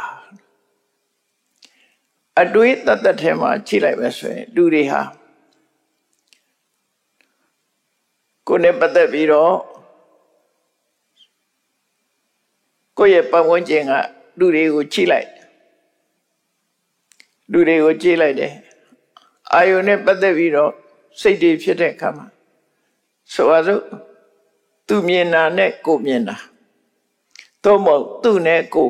အတွေးတတ်ထဲမှာချိလိုက်မယ်ဆိုရင်လူတွေဟာကိုယ်နဲ့ပတ်သက်ပြီးတော့ကိုယ့်ရဲ့ပတ်ဝန်းကျင်ကလူတွေကိုချိလိုက်လူတွေကိုကြည့်လိုက်တယ်အာယုန်နဲ့ပတ်သက်ပြီးတော့စိတ်တွေဖြစ်တဲ့အခါမှာဆိုပါစို့သူမြင်တာနဲ့ကိုမြင်တာသို့မဟုတ်သူနဲ့ကို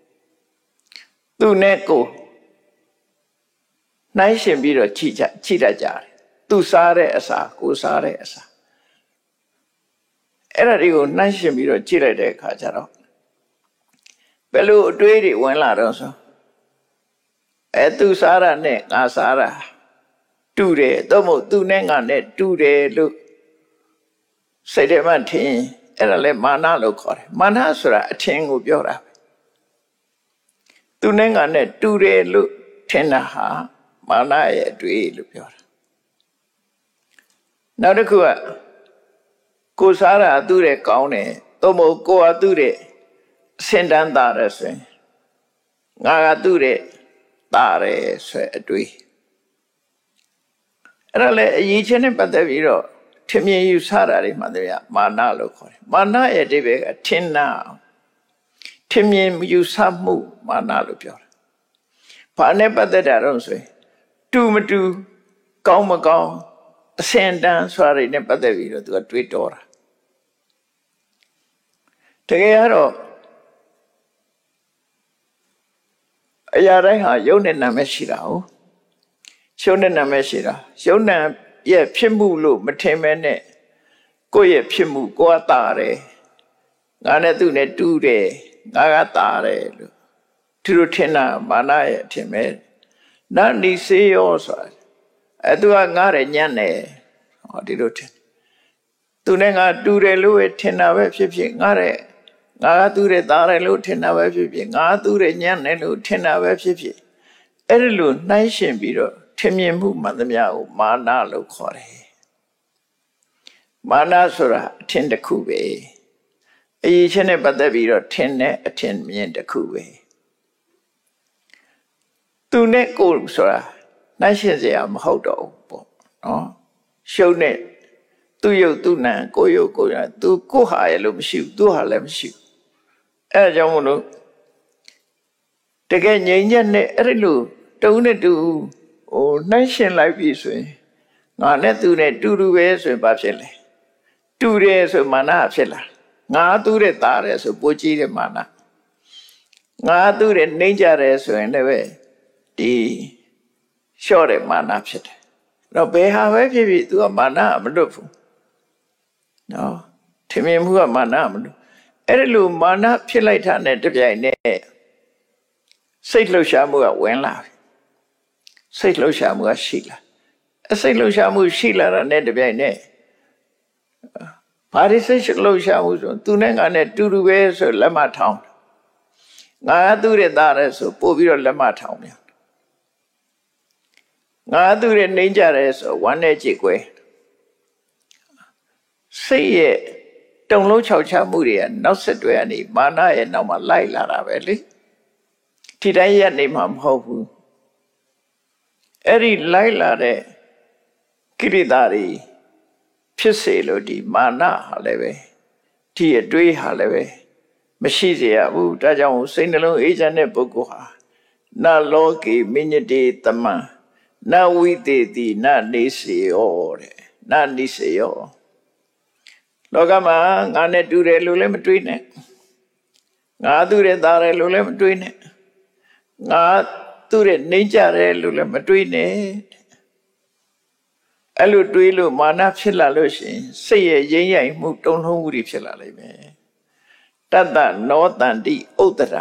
နှိုင်းရှင်ပြီးတော့ချိတတ်ကြတယ်သူစားတဲ့အစာကိုစားတဲ့အစာအဲ့ဒါတွေကိုနှိုင်းရှင်ပြီးတော့ကြည့်လိုက်တဲ့အခါကျတော့ဘယ်လိုအတွေးတွေဝင်လာတော့ဆိုသူစားတာနဲ့ငါစားတာတူတယ်သို့မဟုတ်သူနဲ့ငါနဲ့တူတယ်လို့စိတ်ထဲမှာထင်အဲ့ဒါလဲမာနလို့ခေါ်တယ်မာနဆိုတာအထင်ကိုပြောတာပဲသူနဲ့ငါနဲ့တူတယ်လို့ထင်တာဟာမာနရဲ့အတွေ့လို့ပြောတာနောက်တစ်ခုကကိုစားတာသူ့ရဲ့ကောင်းတယ်သို့မဟုတ်ကိုကသူ့ရဲ့အစင်တန်းသားတယ်ဆိုရင်ငါကသူ့ရဲ့သားတယ်ဆိုအတွေ့အဲ့ဒါလည်းအရေးချင်းနဲ့ပတ်သက်ပြီးတော့ထင်မြင်ယူဆတာတွေမှတည်းကမာနလို့ခေါ်တယ်မာနရဲ့အဓိပ္ပာယ်ကထင်နာထင်မြင်ယူဆမှုမာနလို့ပြောတာဘာနဲ့ပတ်သက်တာတော့ဆိုရင်တူမတူကောင်းမကောင်းအစင်တန်းဆိုတာတွေနဲ့ပတ်သက်ပြီးတော့သူကတွေးတောတာတကယ်ကတော့အရာတိုင်းဟာယုံနဲ့နာမည်ရှိတာဟုတ်ရှုံးတဲ့နာမည်ရှိတာယုံနာရဲ့ဖြစ်မှုလို့မထင်မဲနဲ့ကိုယ့်ရဲ့ဖြစ်မှုကိုယ်အတားတယ် ngã này tu này tu để ngã ta đấy luôn tu rồi thiên na mà na thiên mẹ na đi xe ô sao tu ngã đấy nhăn này đi rồi thiên tu này ngã tu đấy luôn thiên na về phía ngã đấy ngã tu đấy ta đấy luôn thiên na về phía ngã tu đấy nhăn này luôn thiên na về phía ấy luôn nãy xem bị rồi thiên nhiên mu mà tầm nhau mà na luôn khó đấy mà na số ra thiên đất khu về ấy trên này bắt đầu bị rồi thiên này thiên nhiên đất khu về tu này cô số ra nãy xem gì mà hậu đầu nó sâu này tu yêu tu nè cô yêu cô nè tu cô hại luôn xíu tu hại làm xíu ấy trong một lúc thế cái nhân nhân này ấy luôn đâu này tu nãy xem lại bị rồi ngã này tu này tu về rồi bắt xem lại tu đấy rồi mà na xem lại ngã tu đấy ta đấy rồi bố trí đấy mà na ngã tu đấy nên ra đấy rồi này vậy đi cho đấy mà na xem nó bé ha vậy vì tu mà na mà được nó thì mình mua mà na mà được ấy luôn mà na xem lại thằng này tập vậy này xây lâu xa mua quen lại xây lâu xa mua xí là xây lâu xa mua xí là này tập vậy này phải xây lâu xa mua rồi tu này ngã này tu về rồi làm mà thòng ngã tu để ta rồi rồi bố bị rồi làm mà thòng nha ngã tu để nên ra rồi rồi quan hệ chỉ quay xây trong lối chào cha mua đi nó sẽ đuổi anh đi mà nó nó mà lại là vậy đấy thì đây anh em ham hậu ấy lại là đấy cái gìဖြစ်စေလို့ဒီမာနဟာလည်းပဲဒီအတွေးဟာလည်းပဲမရှိစေရဘူးဒါကြောင့်စိတ်နှလုံးအေးချမ်းတဲ့ပုဂ္ဂိုလ်ဟာနာလောကေမိညတိတမံနာဝိတေတိနာနေစေယောတဲ့နာနေစေယောလောကမှာငါနဲ့တူတယ်လို့လည်းမတွေးနဲ့ငါသူ့ရဲ့သားတယ်လို့လည်းမတွေးနဲ့ငါသူ့ရဲ့နှိမ့်ကြတယ်လို့လည်းမတွေးနဲ့အဲ့လိုတွေးလို့မာနဖြစ်လာလို့ရှိရင်စိတ်ရဲ့ရင်းရိုင်မှုတုံ့လုံးမှုတွေဖြစ်လာလိမ့်မယ်တတ္တနောတန္တိဥဒ္ဒရာ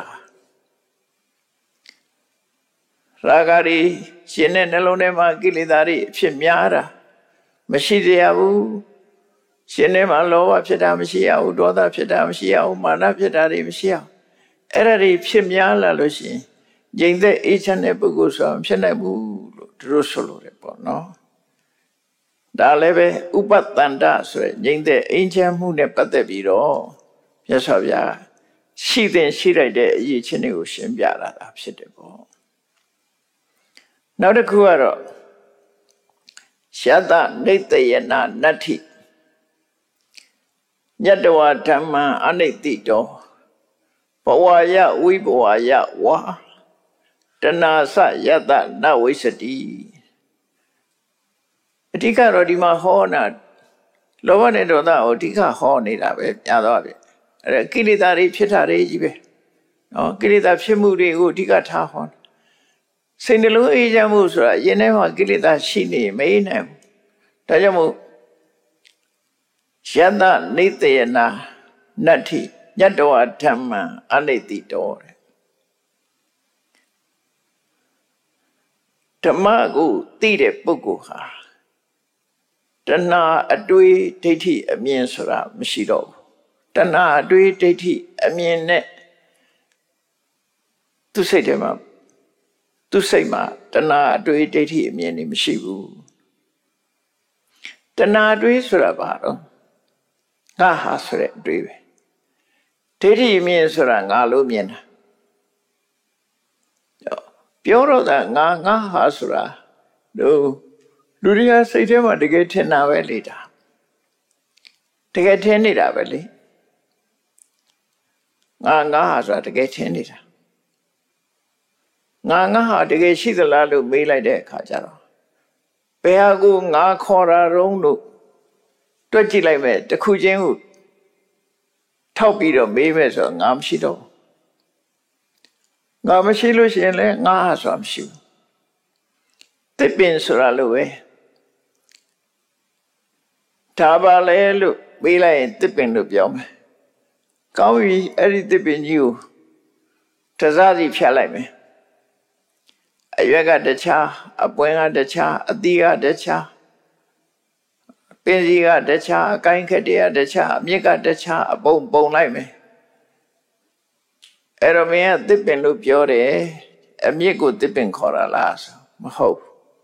ရာဂရီရှင်တဲ့နှလုံးထဲမှာကိလေသာတွေအဖြစ်များတာမရှိစေရဘူးရှင်ထဲမှာလောဘဖြစ်တာမရှိရဘူးဒေါသဖြစ်တာမရှိရဘူးမာနဖြစ်တာတွေမရှိရဘူးအဲ့ဒါတွေဖြစ်များလာလို့ရှိရင်ငြိမ်သက်အေးချမ်းတဲ့ပုဂ္ဂိုလ်ဆိုတာဖြစ်နိုင်ဘူးလို့သူတို့ဆိုလို့တယ်ပေါ့နော်ဒါလည်းပဲဥပတန္တဆိုရယ်ငြိမ်သက်အေးချမ်းမှုနဲ့ပတ်သက်ပြီးတော့မြတ်စွာဘုရားရှိတဲ့ရှိလိုက်တဲ့အရေးချင်းတွေကိုရှင်းပြလာတာဖြစ်တယ်ပေါ့နောက်တစ်ခုကတော့ရှတနိတ္တယနာနတ္ထိညတဝဓမ္မံအနိတ္တိတောဘဝယဝိဘဝယဝါတဏ္ဍစယတနဝိစတိအဓိကတော့ဒီမှာဟောတာလောဘနဲ့ဒေါသကိုအဓိကဟောနေတာပဲညာတော့ပြီအဲ့ကိလေသာတွေဖြစ်တာတွေကြီးပဲနော်ကိလေသာဖြစ်မှုတွေကိုအဓိကထားဟောစိတ်နှလုံးအေးချမ်းမှုဆိုတာရင်ထဲမှာကိလေသာရှိနေမအေးနိုင်ဘူးဒါကြောင့်မို့ယတနိတ္တယနာနတ္ထိညတဝဓမ္မံအနိတ္တိတောတဲ့ဓမ္မကိုသိတဲ့ပုဂ္ဂိုလ်ဟာတဏှာအတွေးဒိဋ္ဌိအမြင်ဆိုတာမရှိတော့ဘူးတဏှာအတွေးဒိဋ္ဌိအမြင်နဲ့သူစိတ်ထဲမှာသူစိတ်မှာတဏှာအတွေးဒိဋ္ဌိအမြင်တွေမရှိဘူးတဏှာအတွေးဆိုတာဘာတော့ငါဟာဆိုတဲ့အတွေးပဲဒိဋ္ဌိအမြင်ဆိုတာငါလို့မြင်တာပြောတော့တာငါဟာဆိုတာလူတွေကစိတ်ထဲမှာတကယ်ထင်တာပဲလေတာတကယ်ထင်နေတာပဲလေငါဟာဆိုတာတကယ်ထင်နေတာငါဟာတကယ်ရှိသလားလို့မေးလိုက်တဲ့အခါကျတော့ဘယ်ဟာကိုငါခေါ်တာတုံးလို့တွက်ကြည့်လိုက်မယ်တစ်ခုချင်းကိုထောက်ပြီးတော့မေးမယ်ဆိုတော့ငါမရှိတော့ငါမရှိလို့ရှိရင်လည်းငါဟာဆိုတာမရှိဘူးတစ်ပင်ဆိုတာလို့ပဲဒါပါလေလို့မေးလိုက်ရင်တစ်ပင်လို့ပြောမယ်ကောင်းပြီအဲ့ဒီသစ်ပင်ကြီးကိုတစားစီဖြတ်လိုက်မယ်အရွက်ကတခြားအပွင့်ကတခြားအသီးကတခြားပင်စီကတခြားအကိုင်းခက်တွေကတခြားအမြစ်ကတခြားအပုံလိုက်မယ်အဲ့တော့မင်းကသစ်ပင်လို့ပြောတယ်အမြစ်ကိုသစ်ပင်ခေါ်ရလားဆိုမဟုတ်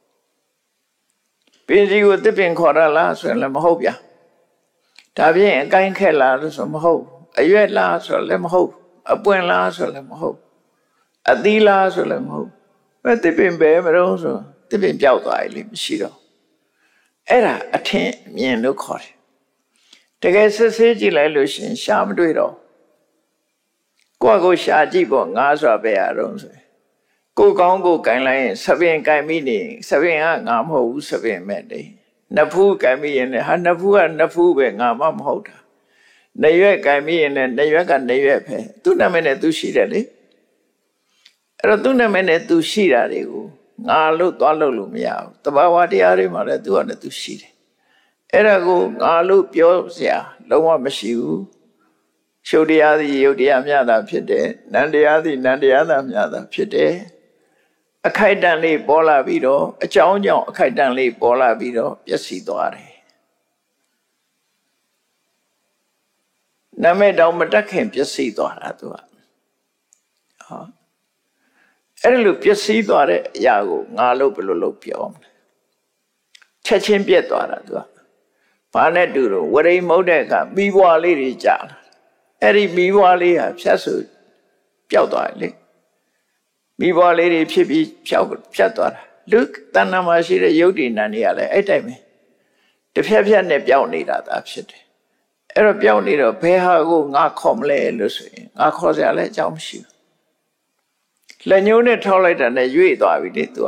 ပင်စီကိုသစ်ပင်ခေါ်ရလားဆိုရင်လည်းမဟုတ်ဗျာဒါဖြင့်အကိုင်းခက်လားလို့ဆိုမဟုတ်အရွက်လားဆိုလည်းမဟုတ်အပွင့်လားဆိုလည်းမဟုတ်အသီးလားဆိုလည်းမဟုတ်ဘယ်သစ်ပင်ပဲမလို့ဆိုသစ်ပင်ပြောက်သွားပြီလေမရှိတော့အဲ့ဒါအထင်အမြင်လို့ခေါ်တယ်တကယ်စစ်ဆေးကြည့်လိုက်လို့ရှင်ရှားမတွေ့တော့ကိုရှာကြည့်ပေါ့ငါဆိုတာပဲရတော့ဆိုကိုကောင်းကိုကင်လိုက်ရင်သပင်ကင်မိနေသပင်ကငါမဟုတ်ဘူးသပင်မဲ့လေနှစ်ဖူးကင်မိရင်လည်းဟာနှစ်ဖူးကနှစ်ဖူးပဲငါမှမဟုတ်တာနှစ်ရွက်ကင်မိရင်လည်းနှစ်ရွက်ကနှစ်ရွက်ပဲသူ့နာမည်နဲ့သူရှိတယ်လေအဲ့တော့သူ့နာမည်နဲ့သူရှိတာတွေကိုငါလို့သွားလို့လို့မရဘူးတဘာဝတရားတွေမှာလည်းသူကလည်းသူရှိတယ်အဲ့ဒါကိုငါလို့ပြောစရာလုံးဝမရှိဘူးရှုပ်တရားသည်ယုတ်တရားမျှတာဖြစ်တယ်နန္တရားသည်နန္တရားသာမျှတာဖြစ်တယ်အခိုက်အတန့်လေးပေါ်လာပြီးတော့အကြောင်းကြောင့်အခိုက်အတန့်လေးပေါ်လာပြီးတော့ပျက်စီးသွားတယ်နာမည်တောင်မတက်ခင်ပျက်စီးသွားတာသူကဟောအဲ့လိုပျက်စီးသွားတဲ့အရာကိုငါလို့ဘယ်လိုလုပ်ပြောမလဲချက်ချင်းပြက်သွားတာသူကဘာနဲ့တူတော့ဝရိမုတ်တဲ့အခါမိဘွားလေးတွေကြာလာအဲ့ဒီမိဘွားလေးဟာဖြတ်ဆိုပျောက်သွားတယ်လေမိဘွားလေးတွေဖြစ်ပြီးဖြတ်သွားတာလူတဏ္ဍာမှာရှိတဲ့ယုတ်တိနံတွေကလည်းအဲ့တိုင်းပဲတစ်ဖြတ်ဖြတ်နဲ့ပျောက်နေတာသာဖြစ်တယ်အဲ့တော့ပျောက်နေတော့ဘယ်ဟာကိုငါခေါ်မလဲလို့ဆိုရင်ငါခေါ်စရာလည်းအကြောင်းမရှိဘူးလက်ညှိုးနဲ့ထောက်လိုက်တာနဲ့ရွေ့သွားပြီလေသူက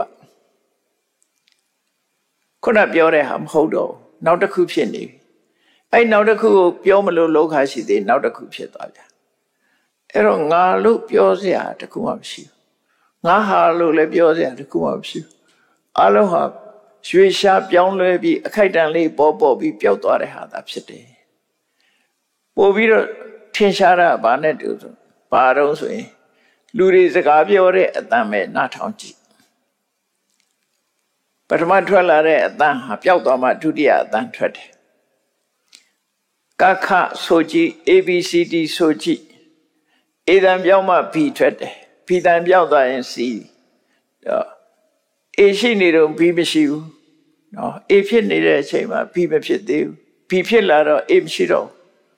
ခုနပြောတဲ့ဟာမဟုတ်တော့နောက်တစ်ခုဖြစ်နေပြီအဲ့နောက်တစ်ခုကိုပြောမလို့လောကရှိသေးနောက်တစ်ခုဖြစ်သွားပြန်အဲ့တော့ငါလို့ပြောစရာတစ်ခုမှမရှိဘူးငါဟာလို့လည်းပြောစရာတစ်ခုမှမရှိဘူးအလုံးဟာရွှေရှားပြောင်းလဲပြီးအခိုက်အတန့်လေးပေါ်ပြီးပျောက်သွားတဲ့ဟာသာဖြစ်တယ်ပို့ပြီးတော့ထင်ရှားတာဘာနဲ့တူဆိုဘာတော့ဆိုရင်လူတွေစကားပြောတဲ့အတန်ပဲနားထောင်ကြည့်ပထမထွက်လာတဲ့အတန်ဟာပျောက်သွားမှဒုတိယအတန်ထွက်တယ်ကခဆိုကြည့် ABCD ဆိုကြည့် A တန်ပြောင်းမှ B ထွက်တယ် B တန်ပြောင်းသွားရင် C တော့ A ရှိနေတော့ B မရှိဘူးနော် A ဖြစ်နေတဲ့အချိန်မှာ B မဖြစ်သေးဘူး B ဖြစ်လာတော့ A မရှိတော့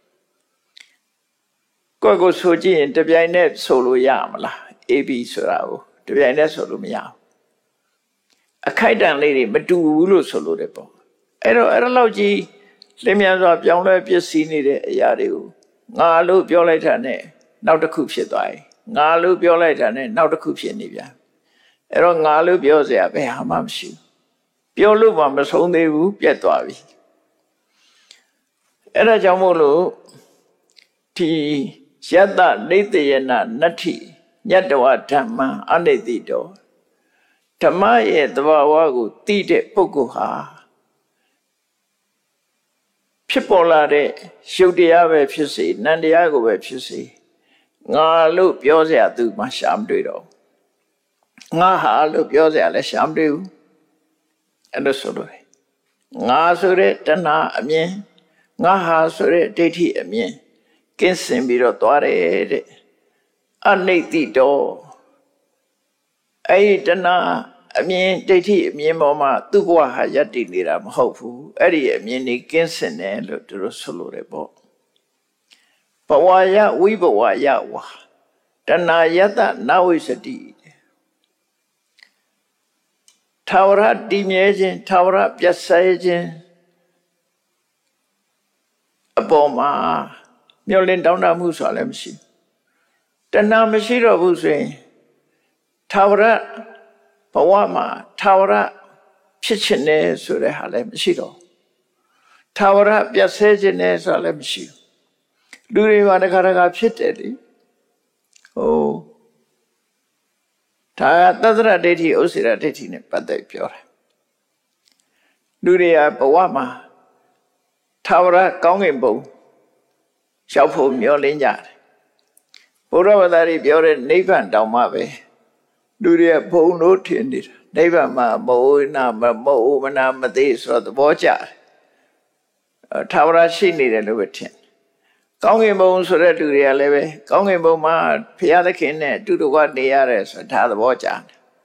ကိုဆိုကြည့်ရင်တပြိုင်နက်ဆိုလို့ရမလား AB ဆိုတာကိုတပြိုင်နက်ဆိုလို့မရဘူးအခိုက်အတန့်လေးတွေမတူဘူးလို့ဆိုလို့တယ်ပေါ့အဲ့တော့အဲ့လောက်ကြီးလင်းမြန်စွာပြောင်းလဲပျက်စီးနေတဲ့အရာတွေကိုငါလို့ပြောလိုက်တာနဲ့နောက်တစ်ခုဖြစ်သွားပြီငါလို့ပြောလိုက်တာနဲ့နောက်တစ်ခုဖြစ်နေပြန်အဲ့တော့ငါလို့ပြောစရာဘယ်ဟာမှမရှိဘူးပြောလို့မှမဆုံးသေးဘူးပြတ်သွားပြီအဲ့ဒါကြောင့်မို့လို့ဒီယတ္တနေတယနာနတ္ထိညတ္တဝဓမ္မအနိတိတောဓမ္မရဲ့သဘာဝကိုသိတဲ့ပုဂ္ဂိုလ်ဟာဖြစ်ပေါ်လာတဲ့ရုပ်တရားပဲဖြစ်စေနံတရားကိုပဲဖြစ်စေငါလို့ပြောစရာသူမှရှာမတွေ့တော့ငါဟာလို့ပြောစရာလည်းရှာမတွေ့ဘူးအဲ့လိုဆိုလို့ငါဆိုတဲ့တဏှာအမြင်ငါဟာဆိုတဲ့ဒိဋ္ဌိအမြင်ကင်းစင်ပြီးတော့သွားတယ်တဲ့အနိတိတောအဲ့ဒီတဏှာအမြင်ဒိဋ္ဌိအမြင်ပေါ်မှာသူ့ဘဝဟာယက်တည်နေတာမဟုတ်ဘူးအဲ့ဒီအမြင်ကြီးကင်းစင်တယ်လို့သူတို့ဆိုလို့တယ်ပေါ့ဘဝယဝိဘဝယဝါတဏှာယတ္တနဝိစတိထာဝရတည်မြဲခြင်းထာဝရပြည့်စုံခြင်းအပေါ်မှာမျောလင့်တောင်းတမှုဆိုတာလည်းမရှိတဏှာမရှိတော့ဘူးဆိုရင်ထာဝရဘဝမှာထာဝရဖြစ်ခြင်းနဲ့ဆိုတဲ့ဟာလည်းမရှိတော့ထာဝရပြည့်စုံခြင်းနဲ့ဆိုတာလည်းမရှိလူတွေမှာတခါတခါဖြစ်တယ်လေဒါကသတ္တရဒိဋ္ဌိဥစ္စေရဒိဋ္ဌိနဲ့ပတ်သက်ပြောတာလူတွေကဘဝမှာထာဝရကောင်းကင်ဘုံရောက်ဖို့မျှော်လင့်ကြတယ်ဘုရားဘာသာတွေပြောတဲ့နိဗ္ဗာန်တောင်မှပဲလူတွေဘုံလို့ထင်နေတာနိဗ္ဗာန်မှာမဟုတ်နာမဟုတ်မနာမသိဆိုတော့သဘောကျတယ်ထာဝရရှိနေတယ်လို့ပဲထင်ကောင်းကင်ဘုံဆိုတဲ့လူတွေကလည်းပဲကောင်းကင်ဘုံမှာဘုရားသခင်နဲ့အတူတကွနေရတယ်ဆိုတာသဘောကျတယ်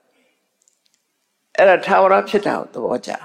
အဲ့ဒါထာဝရဖြစ်တာကိုသဘောကျ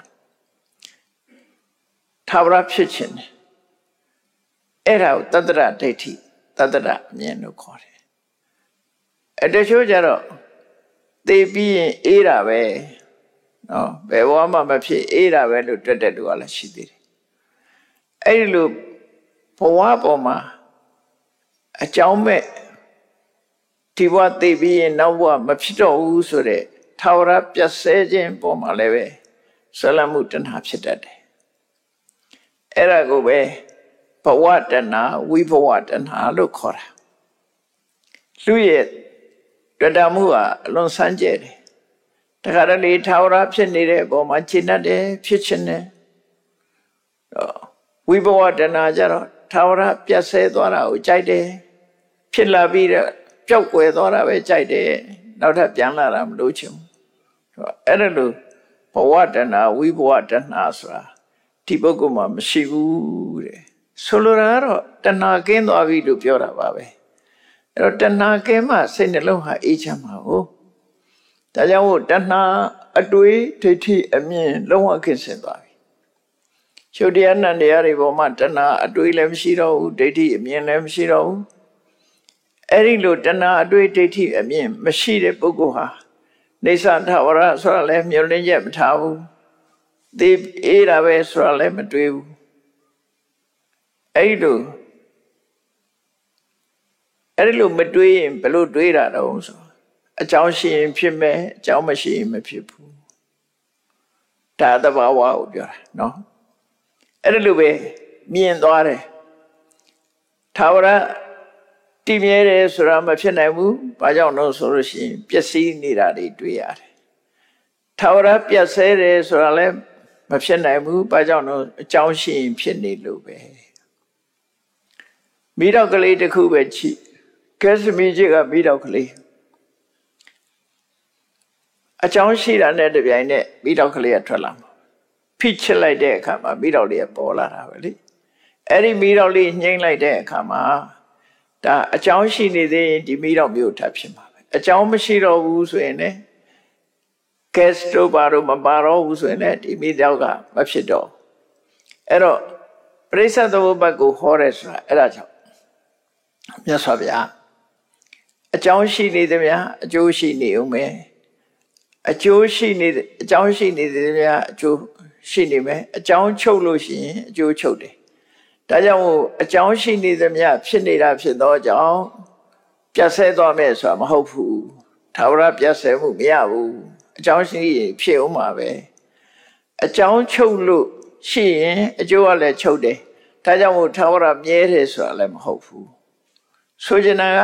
ထာဝရဖြစ်ခြင်းအဲ့ဒါကိုတတ္တရဒိဋ္ဌိတတ္တရအမြင်လို့ခေါ်တယ်တချို့ကြတော့သိပြီးရင်အေးတာပဲနော်ဘယ်ဘဝမှမဖြစ်အေးတာပဲလို့တွက်တဲ့လူကလည်းရှိသေးတယ်အဲ့ဒီလိုဘဝပေါ်မှာအကြောင်းမဲ့ဒီဘဝသိပြီးရင်နောက်ဘဝမဖြစ်တော့ဘူးဆိုတဲ့ထာဝရပြတ်ဆဲခြင်းပေါ်မှာလည်းပဲဆွဲလန်းမှုတဏှာဖြစ်တတ်တယ်အဲ့ဒါကိုပဲဘဝတဏှာဝိဘဝတဏှာလို့ခေါ်တာလူရဲ့တွေ့တာမှုဟာအလွန်ဆန်းကျဲတယ်တခါတလေထာဝရဖြစ်နေတဲ့အပေါ်မှာခြေနှက်တယ်ဖြစ်ခြင်းတယ်ဝိဘဝတဏှာကြတော့ထာဝရပြတ်ဆဲသွားတာကိုကြိုက်တယ်ဖြစ်လာပြီးတော့ပျောက်ကွယ်သွားတာပဲကြိုက်တယ်နောက်ထပ်ပြန်လာတာမလို့ချင်ဘူးအဲ့ဒါလို့ဘဝတဏှာဝိဘဝတဏှာဆိုတာဒီပုဂ္ဂိုလ်မှာမရှိဘူးတဲ့ဆိုလိုတာကတော့တဏှာကင်းသွားပြီလို့ပြောတာပါပဲအဲ့တော့တဏှာကင်းမှစိတ်နှလုံးဟာအေးချမ်းမှာဟုတ်ဒါကြောင့်မို့တဏှာအတွေးဒိဋ္ဌိအမြင်လုံးဝခင်းစင်သွားပြီရှုပ်တရားနဲ့တရားတွေပေါ်မှာတဏှာအတွေးလည်းမရှိတော့ဘူးဒိဋ္ဌိအမြင်လည်းမရှိတော့ဘူးအဲ့ဒီလိုတဏှာအတွေးဒိဋ္ဌိအမြင်မရှိတဲ့ပုဂ္ဂိုလ်ဟာနေသထာဝရဆိုတာလည်းမျှော်လင့်ချက်မထားဘူးသိအေးတာပဲဆိုတာလည်းမတွေးဘူးအဲ့ဒီလိုမတွေးရင်ဘယ်လိုတွေးတာတော့ဆိုအကြောင်းရှိရင်ဖြစ်မယ်အကြောင်းမရှိရင်မဖြစ်ဘူးဒါသဘာဝကိုပြောတာနော်အဲ့ဒီလိုပဲမြင်သွားတယ်ထာဝရတည်မြဲတယ်ဆိုတာမဖြစ်နိုင်ဘူးဘာကြောင့်လဲဆိုလို့ရှိရင်ပျက်စီးနေတာတွေတွေ့ရတယ်ထာဝရပြတ်ဆဲတယ်ဆိုတာလည်းမဖြစ်နိုင်ဘူးဘာကြောင့်လဲအကြောင်းရှိရင်ဖြစ်နေလို့ပဲမိတော့ကလေးတစ်ခုပဲချိကဲစမီကြီးကမိတော့ကလေးအကြောင်းရှိတာနဲ့တပြိုင်နက်မိတော့ကလေးကထွက်လာမှာဖိချစ်လိုက်တဲ့အခါမှာမိတော့လေးကပေါ်လာတာပဲလေအဲ့ဒီမိတော့လေးညှိမ့်လိုက်တဲ့အခါမှာဒါအကြောင်းရှိနေသေးရင်ဒီမိတော့မျိုးထပ်ဖြစ်မှာပဲအကြောင်းမရှိတော့ဘူးဆိုရင်လည်းကဲစတော့ဘာလို့မပါတော့ဘူးဆိုရင်လည်းဒီမိတော့ကမဖြစ်တော့အဲ့တော့ပရိစ္ဆေသမုပ္ပါဒ်ကိုဟောရဲဆိုတာအဲ့ဒါကြောင့်မြတ်စွာဘုရားအကြောင်းရှိနေသမျှအကျိုးရှိနေဦးမယ်အကျိုးရှိနေအကြောင်းရှိနေသမျှအကျိုးရှိနေမယ်အကြောင်းချုပ်လို့ရှိရင်အကျိုးချုပ်တယ်ဒါကြောင့်မို့အကြောင်းရှိနေသမျှဖြစ်နေတာဖြစ်သောကြောင့်ပြတ်ဆဲသွားမယ်ဆိုတာမဟုတ်ဘူးထာဝရပြတ်ဆဲမှုမရဘူးအကြောင်းရှိရင်ဖြစ်ဦးမှာပဲအကြောင်းချုပ်လို့ရှိရင်အကျိုးကလည်းချုပ်တယ်ဒါကြောင့်မို့ထာဝရမြဲတယ်ဆိုတာလည်းမဟုတ်ဘူးဆိုချင်တာက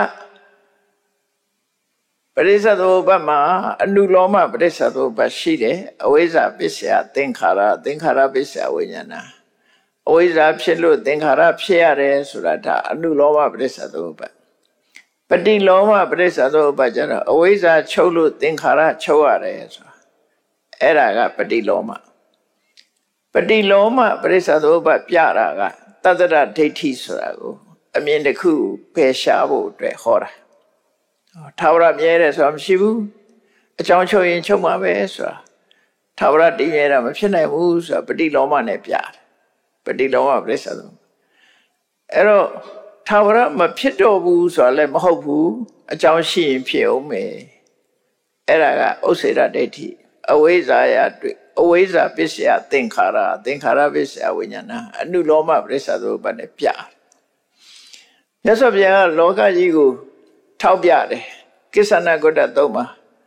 ပရိစ္ဆေသမုပ္ပါဒ်မှာအနုလောမပရိစ္ဆေသမုပ္ပါဒ်ရှိတယ်အဝိဇ္ဇာပစ္စယသင်္ခါရသင်္ခါရပစ္စယဝိညာဏအဝိဇ္ဇာဖြစ်လို့သင်္ခါရဖြစ်ရတယ်ဆိုတာဒါအနုလောမပရိစ္ဆေသမုပ္ပါဒ်ပฏิလောမပရိစ္ဆေသမုပ္ပါဒ်ကျတော့အဝိဇ္ဇာချုပ်လို့သင်္ခါရချုပ်ရတယ်ဆိုတာအဲ့ဒါကပฏิလောမပฏิလောမပရိစ္ဆေသမုပ္ပါဒ်ပြတာကတတ္တရဒိဋ္ဌိဆိုတာကိုအမြင်တစ်ခုပယ်ရှားဖို့အတွက်ဟောတာထာဝရမြဲတယ်ဆိုတာမရှိဘူးအကြောင်းချုပ်ရင်ချုပ်မှာပဲဆိုတာထာဝရတည်မြဲတာမဖြစ်နိုင်ဘူးဆိုတာပฏิလောမနဲ့ပြတယ်ပฏิလောမပရိစ္ဆေသမုပ္ပါဒ်အဲ့တော့ထာဝရမဖြစ်တော့ဘူးဆိုတာလည်းမဟုတ်ဘူးအကြောင်းရှိရင်ဖြစ်အောင်မယ်အဲ့ဒါကဥစ္စေတဒိဋ္ဌိအဝိဇ္ဇာယတွေ့အဝိဇ္ဇာပစ္စယသင်္ခါရသင်္ခါရပစ္စယဝိညာဏအနုလောမပရိစ္ဆေသမုပ္ပါဒ်နဲ့ပြတယ်မြတ်စွာဘုရားကလောကကြီးကိုထောက်ပြတယ်ကိစ္ဆနဂုတ္တသုံးမှာ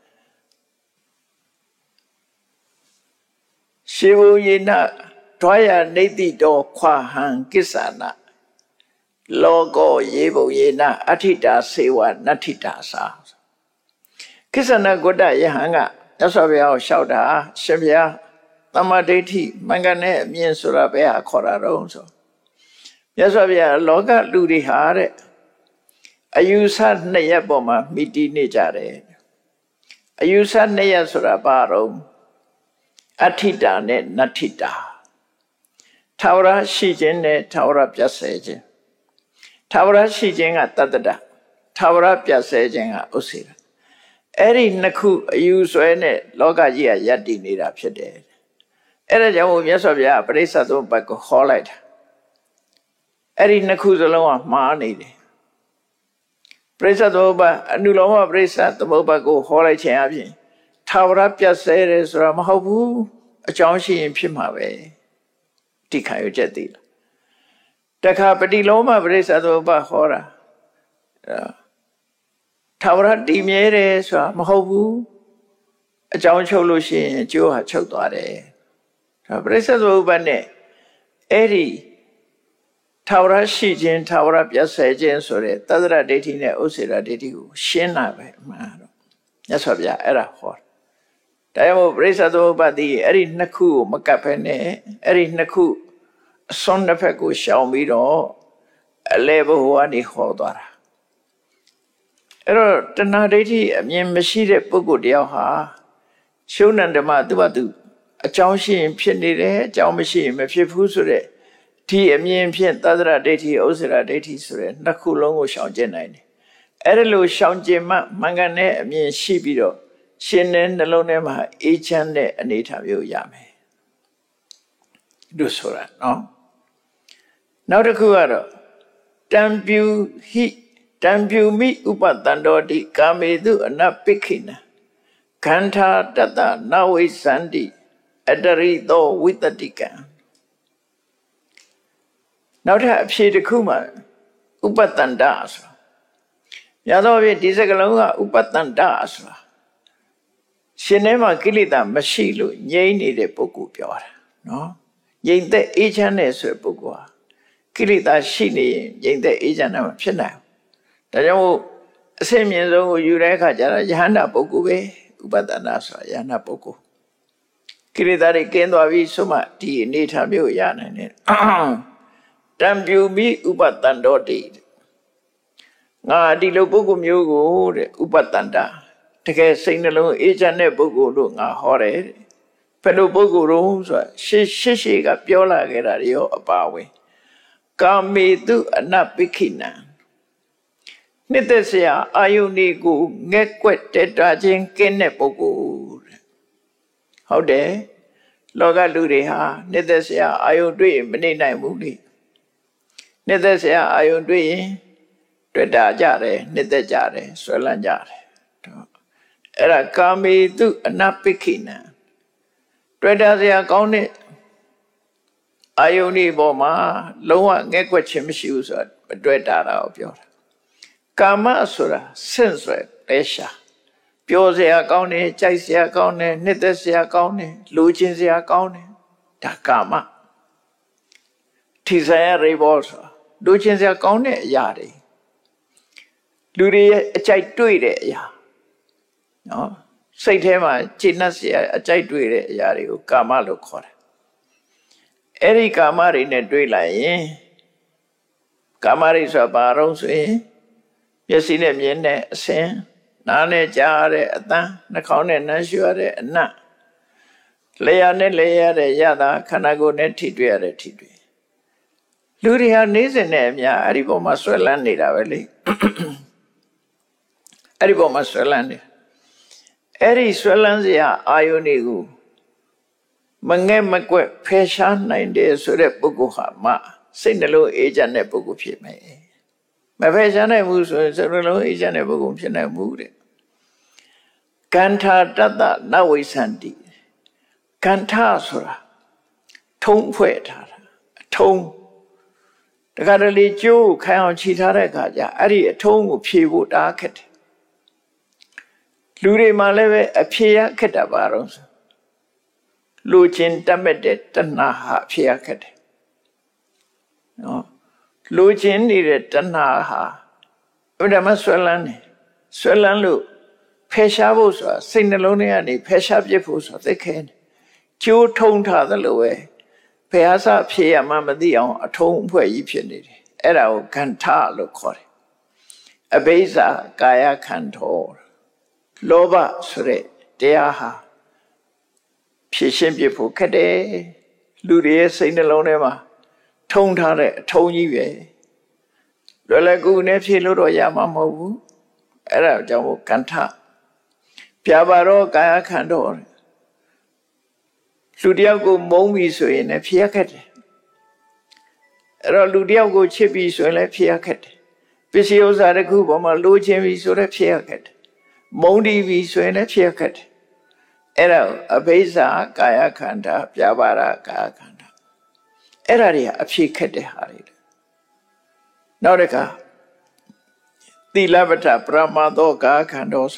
ရှေဝယေနဒွါယနေတိတောခွာဟံကိစ္ဆနလောကောယေဘုံယေနအဋ္ဌိတာစေဝနတ္ထိတာသာကိစ္ဆနဂုတ္တယဟန်ကမြတ်စွာဘုရားကိုလျှောက်တာရှင်ဘုရားသမ္မာဒိဋ္ဌိမှန်ကန်တဲ့အမြင်ဆိုတာဘယ်ဟာခေါ်တာတော့ဆိုမြတ်စွာဘုရားလောကလူတွေဟာအယူဆနှစ်ရပ်ပေါ်မှာမိတီးနေကြတယ်အယူဆနှစ်ရပ်ဆိုတာဘာတော့အဋ္ဌိတာနဲ့နတ္ထိတာထာဝရရှိခြင်းနဲ့ထာဝရပြတ်ဆဲခြင်းထာဝရရှိခြင်းကတတ္တတထာဝရပြတ်ဆဲခြင်းကဥစ္စေတအဲ့ဒီနှစ်ခုအယူဆွဲနဲ့လောကကြီးကယက်တည်နေတာဖြစ်တယ်အဲ့ဒါကြောင့်မြတ်စွာဘုရားပရိစ္ဆေသမုပ္ပါဒ်ကိုခေါ်လိုက်တာအဲ့ဒီနှစ်ခုစလုံးကမှားနေတယ်ပရိစ္ဆေသမုပ္ပါဒ်အနုလောမပရိစ္ဆေသမုပ္ပါဒ်ကိုခေါ်လိုက်ခြင်းအပြင်ထာဝရပြတ်ဆဲတယ်ဆိုတာမဟုတ်ဘူးအကြောင်းရှိရင်ဖြစ်မှာပဲတိခါရချက်သေးလားတခါပฏิလောမပရိစ္ဆေသမုပ္ပါဒ်ခေါ်တာထာဝရတည်မြဲတယ်ဆိုတာမဟုတ်ဘူးအကြောင်းချုပ်လို့ရှိရင်အကျိုးဟာချုပ်သွားတယ်ဒါပရိစ္ဆေသမုပ္ပါဒ်နဲ့အဲ့ဒီထာဝရရှိခြင်းထာဝရပြတ်ဆဲခြင်းဆိုတဲ့သတ္တရဒိဋ္ဌိနဲ့ဥစ္စေရဒိဋ္ဌိကိုရှင်းတာပဲအမှန်တော့မြတ်စွာဘုရားအဲ့ဒါဟောတာဒါကြောင့်ပရိစ္ဆေသမုပ္ပါဒ်ဒီအဲ့ဒီနှစ်ခုကိုမကပ်ဖဲနဲ့အဲ့ဒီနှစ်ခုအစွန်းတစ်ဖက်ကိုရှောင်ပြီးတော့အလဲဘဝကနေဟောသွားတာအဲ့တော့တဏှာဒိဋ္ဌိအမြင်မရှိတဲ့ပုဂ္ဂိုလ်တယောက်ဟာရှုံးနံဓမ္မသူ့ဘာသူအကြောင်းရှိရင်ဖြစ်နေတယ်အကြောင်းမရှိရင်မဖြစ်ဘူးဆိုတဲ့ဒီအမြင်ဖြင့်သတ္တရဒိဋ္ဌိဥစ္စေရဒိဋ္ဌိဆိုတဲ့နှစ်ခုလုံးကိုရှောင်ကျဉ်နိုင်တယ်အဲ့ဒါလို့ရှောင်ကျဉ်မှမှန်ကန်တဲ့အမြင်ရှိပြီးတော့ရှင်တဲ့နှလုံးထဲမှာအေးချမ်းတဲ့အနေအထားမျိုးရမယ်လို့ဆိုတာနော်နောက်တစ်ခုကတော့တံပြူမိဥပတန္တောတိကာမေတုအနပိခိနခန္ဓာတတနဝိသန္တိအတရိသောဝိတ္တိကံနောက်ထပ်အဖြေတစ်ခုမှဥပတန္တဆိုတာရသောဖြင့်ဒီစကားလုံးကဥပတန္တဆိုတာရှင်ထဲမှာကိလေသာမရှိလို့ငြိမ့်နေတဲ့ပုဂ္ဂိုလ်ပြောတာနော်ငြိမ့်သက်အေးချမ်းတဲ့ဆိုတဲ့ပုဂ္ဂိုလ်ဟာကိလေသာရှိနေရင်ငြိမ့်သက်အေးချမ်းတာမဖြစ်နိုင်ဘူးဒါကြောင့်အစင်မြင့်ဆုံးကိုယူတဲ့အခါကျတော့ယဟန္တာပုဂ္ဂိုလ်ပဲဥပတန္တဆိုတာယဟန္တာပုဂ္ဂိုလ်ကိလေသာတွေကင်းသွားပြီဆိုမှဒီအနေထားမျိုးရနိုင်တယ်တံပြူမိဥပတန္တောတိငါဒီလိုပုဂ္ဂိုလ်မျိုးကိုတဲ့ဥပတန္တတကယ်စိတ်နှလုံးအေးချမ်းတဲ့ပုဂ္ဂိုလ်လို့ငါဟောတယ်ဘယ်လိုပုဂ္ဂိုလ်တော့ဆိုတာရှေ့ကပြောလာခဲ့တာတွေရောအပါဝင်ကာမေတုအနပိခိနံနှစ်သက်စရာအာယုန်ဒီကိုငဲ့ကွက်တက်တာချင်းကင်းတဲ့ပုဂ္ဂိုလ်တဲ့ဟုတ်တယ်လောကလူတွေဟာနှစ်သက်စရာအာယုန်တွေ့ရင်မနေနိုင်ဘူးလေနှစ်သက်စရာအာယုန်တွေ့ရင်တွေ့တာကြတယ်နှစ်သက်ကြတယ်ဆွဲလန်းကြတယ်အဲ့ဒါကာမေတုအနပိခိနံတွေ့တာစရာကောင်းတဲ့အာယုန်ဒီပေါ်မှာလုံးဝငဲ့ကွက်ခြင်းမရှိဘူးဆိုတာမတွေ့တာတော့ပြောတာကာမဆိုတာဆင့်ဆွဲလဲရှာပြောစရာကောင်းတယ်ကြိုက်စရာကောင်းတယ်နှစ်သက်စရာကောင်းတယ်လိုချင်စရာကောင်းတယ်ဒါကာမထိဆိုင်ရရေဘောဆိုတာလိုချင်စရာကောင်းတဲ့အရာတွေလူတွေရဲ့အကြိုက်တွေ့တဲ့အရာနော်စိတ်ထဲမှာကျေနပ်စရာအကြိုက်တွေ့တဲ့အရာတွေကိုကာမလို့ခေါ်တယ်အဲ့ဒီကာမတွေနဲ့တွေ့လိုက်ရင်ကာမတွေဆိုတာဘာတော့ဆိုရင်မျက်စိနဲ့မြင်တဲ့အဆင်းနားနဲ့ကြားရတဲ့အသံနှာခေါင်းနဲ့နှမ်းရှူရတဲ့အနံ့လျှာနဲ့လျှရတဲ့ရတာခန္ဓာကိုယ်နဲ့ထိတွေ့ရတဲ့ထိတွေ့လူတွေဟာနေစဉ်နဲ့အများအဲ့ဒီပေါ်မှာဆွဲလန်းနေတာပဲလေအဲ့ဒီပေါ်မှာဆွဲလန်းနေအဲ့ဒီဆွဲလန်းစရာအာယုန်တွေကိုမငဲ့မကွက်ဖယ်ရှားနိုင်တယ်ဆိုတဲ့ပုဂ္ဂိုလ်ဟာမှစိတ်နှလုံးအေးချမ်းတဲ့ပုဂ္ဂိုလ်ဖြစ်မယ်မဖယ်ရှားနိုင်ဘူးဆိုရင်စိတ်နှလုံးအေးချမ်းတဲ့ပုဂ္ဂိုလ်ဖြစ်နိုင်ဘူးတဲ့ကန္ထာတတနဝိသန္တိကန္ထာဆိုတာထုံးဖွဲ့ထားတာအထုံးတခါတလေကျိုးခိုင်အောင်ခြိထားတဲ့အခါကျအဲ့ဒီအထုံးကိုဖြေဖို့တားခက်တယ်လူတွေမှာလည်းပဲအဖြေရခက်တာပါတော့လူချင်းတတ်မဲ့တဲ့တဏှာဟာအဖြေရခက်တယ်နော်လူချင်းနေတဲ့တဏှာဟာဘယ်မှာဆွဲလန်းနေဆွဲလန်းလို့ဖယ်ရှားဖို့ဆိုတာစိတ်နှလုံးထဲကနေဖယ်ရှားပြစ်ဖို့ဆိုတာသိခဲတယ်ကျိုးထုံထားသလိုပဲဘယ်ဟာစဖြေရမှမသိအောင်အထုံးအဖွဲ့ကြီးဖြစ်နေတယ်အဲ့ဒါကိုကန္ထလို့ခေါ်တယ်အဘိဇာကာယခန္ဓာလောဘဆိုတဲ့တရားဟာဖြည့်ရှင်းပြဖို့ခက်တယ်လူတွေရဲ့စိတ်နှလုံးထဲမှာထုံထားတဲ့အထုံးကြီးပဲလွယ်လွယ်ကူကူနဲ့ဖြည့်လို့တော့ရမှာမဟုတ်ဘူးအဲ့ဒါကြောင့်မို့ကန္ထပြပါတော့ကာယခန္ဓာလူတယောက်ကိုမုန်းပြီဆိုရင်လည်းဖြည့်ရခက်တယ်အဲ့တော့လူတယောက်ကိုချစ်ပြီဆိုရင်လည်းဖြည့်ရခက်တယ်ပစ္စည်းဥစ္စာတစ်ခုပေါ်မှာလိုချင်ပြီဆိုတော့ဖြည့်ရခက်တယ်မုန်းတီးပြီဆိုရင်လည်းဖြည့်ရခက်တယ်အဲ့ဒါအဘိဇာကာယခန္ဓာပြပါရကာယခန္ဓာအဲ့ဒါတွေကအဖြည့်ခက်တဲ့ဟာတွေနောက်တစ်ခါသီလပဋ္ဌပရမသောကာယခန္ဓာ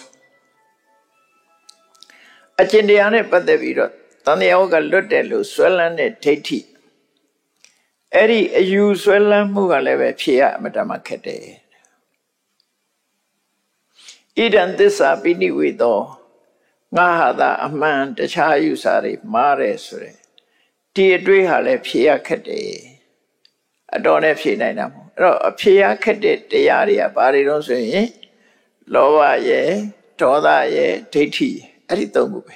အကျင့်တရားနဲ့ပတ်သက်ပြီးတော့တန်တရားကလွတ်တယ်လို့ဆွဲလန်းတဲ့ဒိဋ္ဌိအဲ့ဒီအယူဆွဲလန်းမှုကလည်းပဲဖြေရအမတမခက်တယ်ဣဒံသစ္စာပိဏိဝေသောငါဟာသာအမှန်တခြားယူစာတွေမှားတယ်ဆိုရယ်ဒီအတွေ့ဟာလည်းဖြေရခက်တယ်အတော်နဲ့ဖြေနိုင်တာမဟုတ်အဲ့တော့အဖြေရခက်တဲ့တရားတွေကဘာတွေတော့ဆိုရင်လောဘရဲ့ဒေါသရဲ့ဒိဋ္ဌိအဲ့ဒီသုံးခုပဲ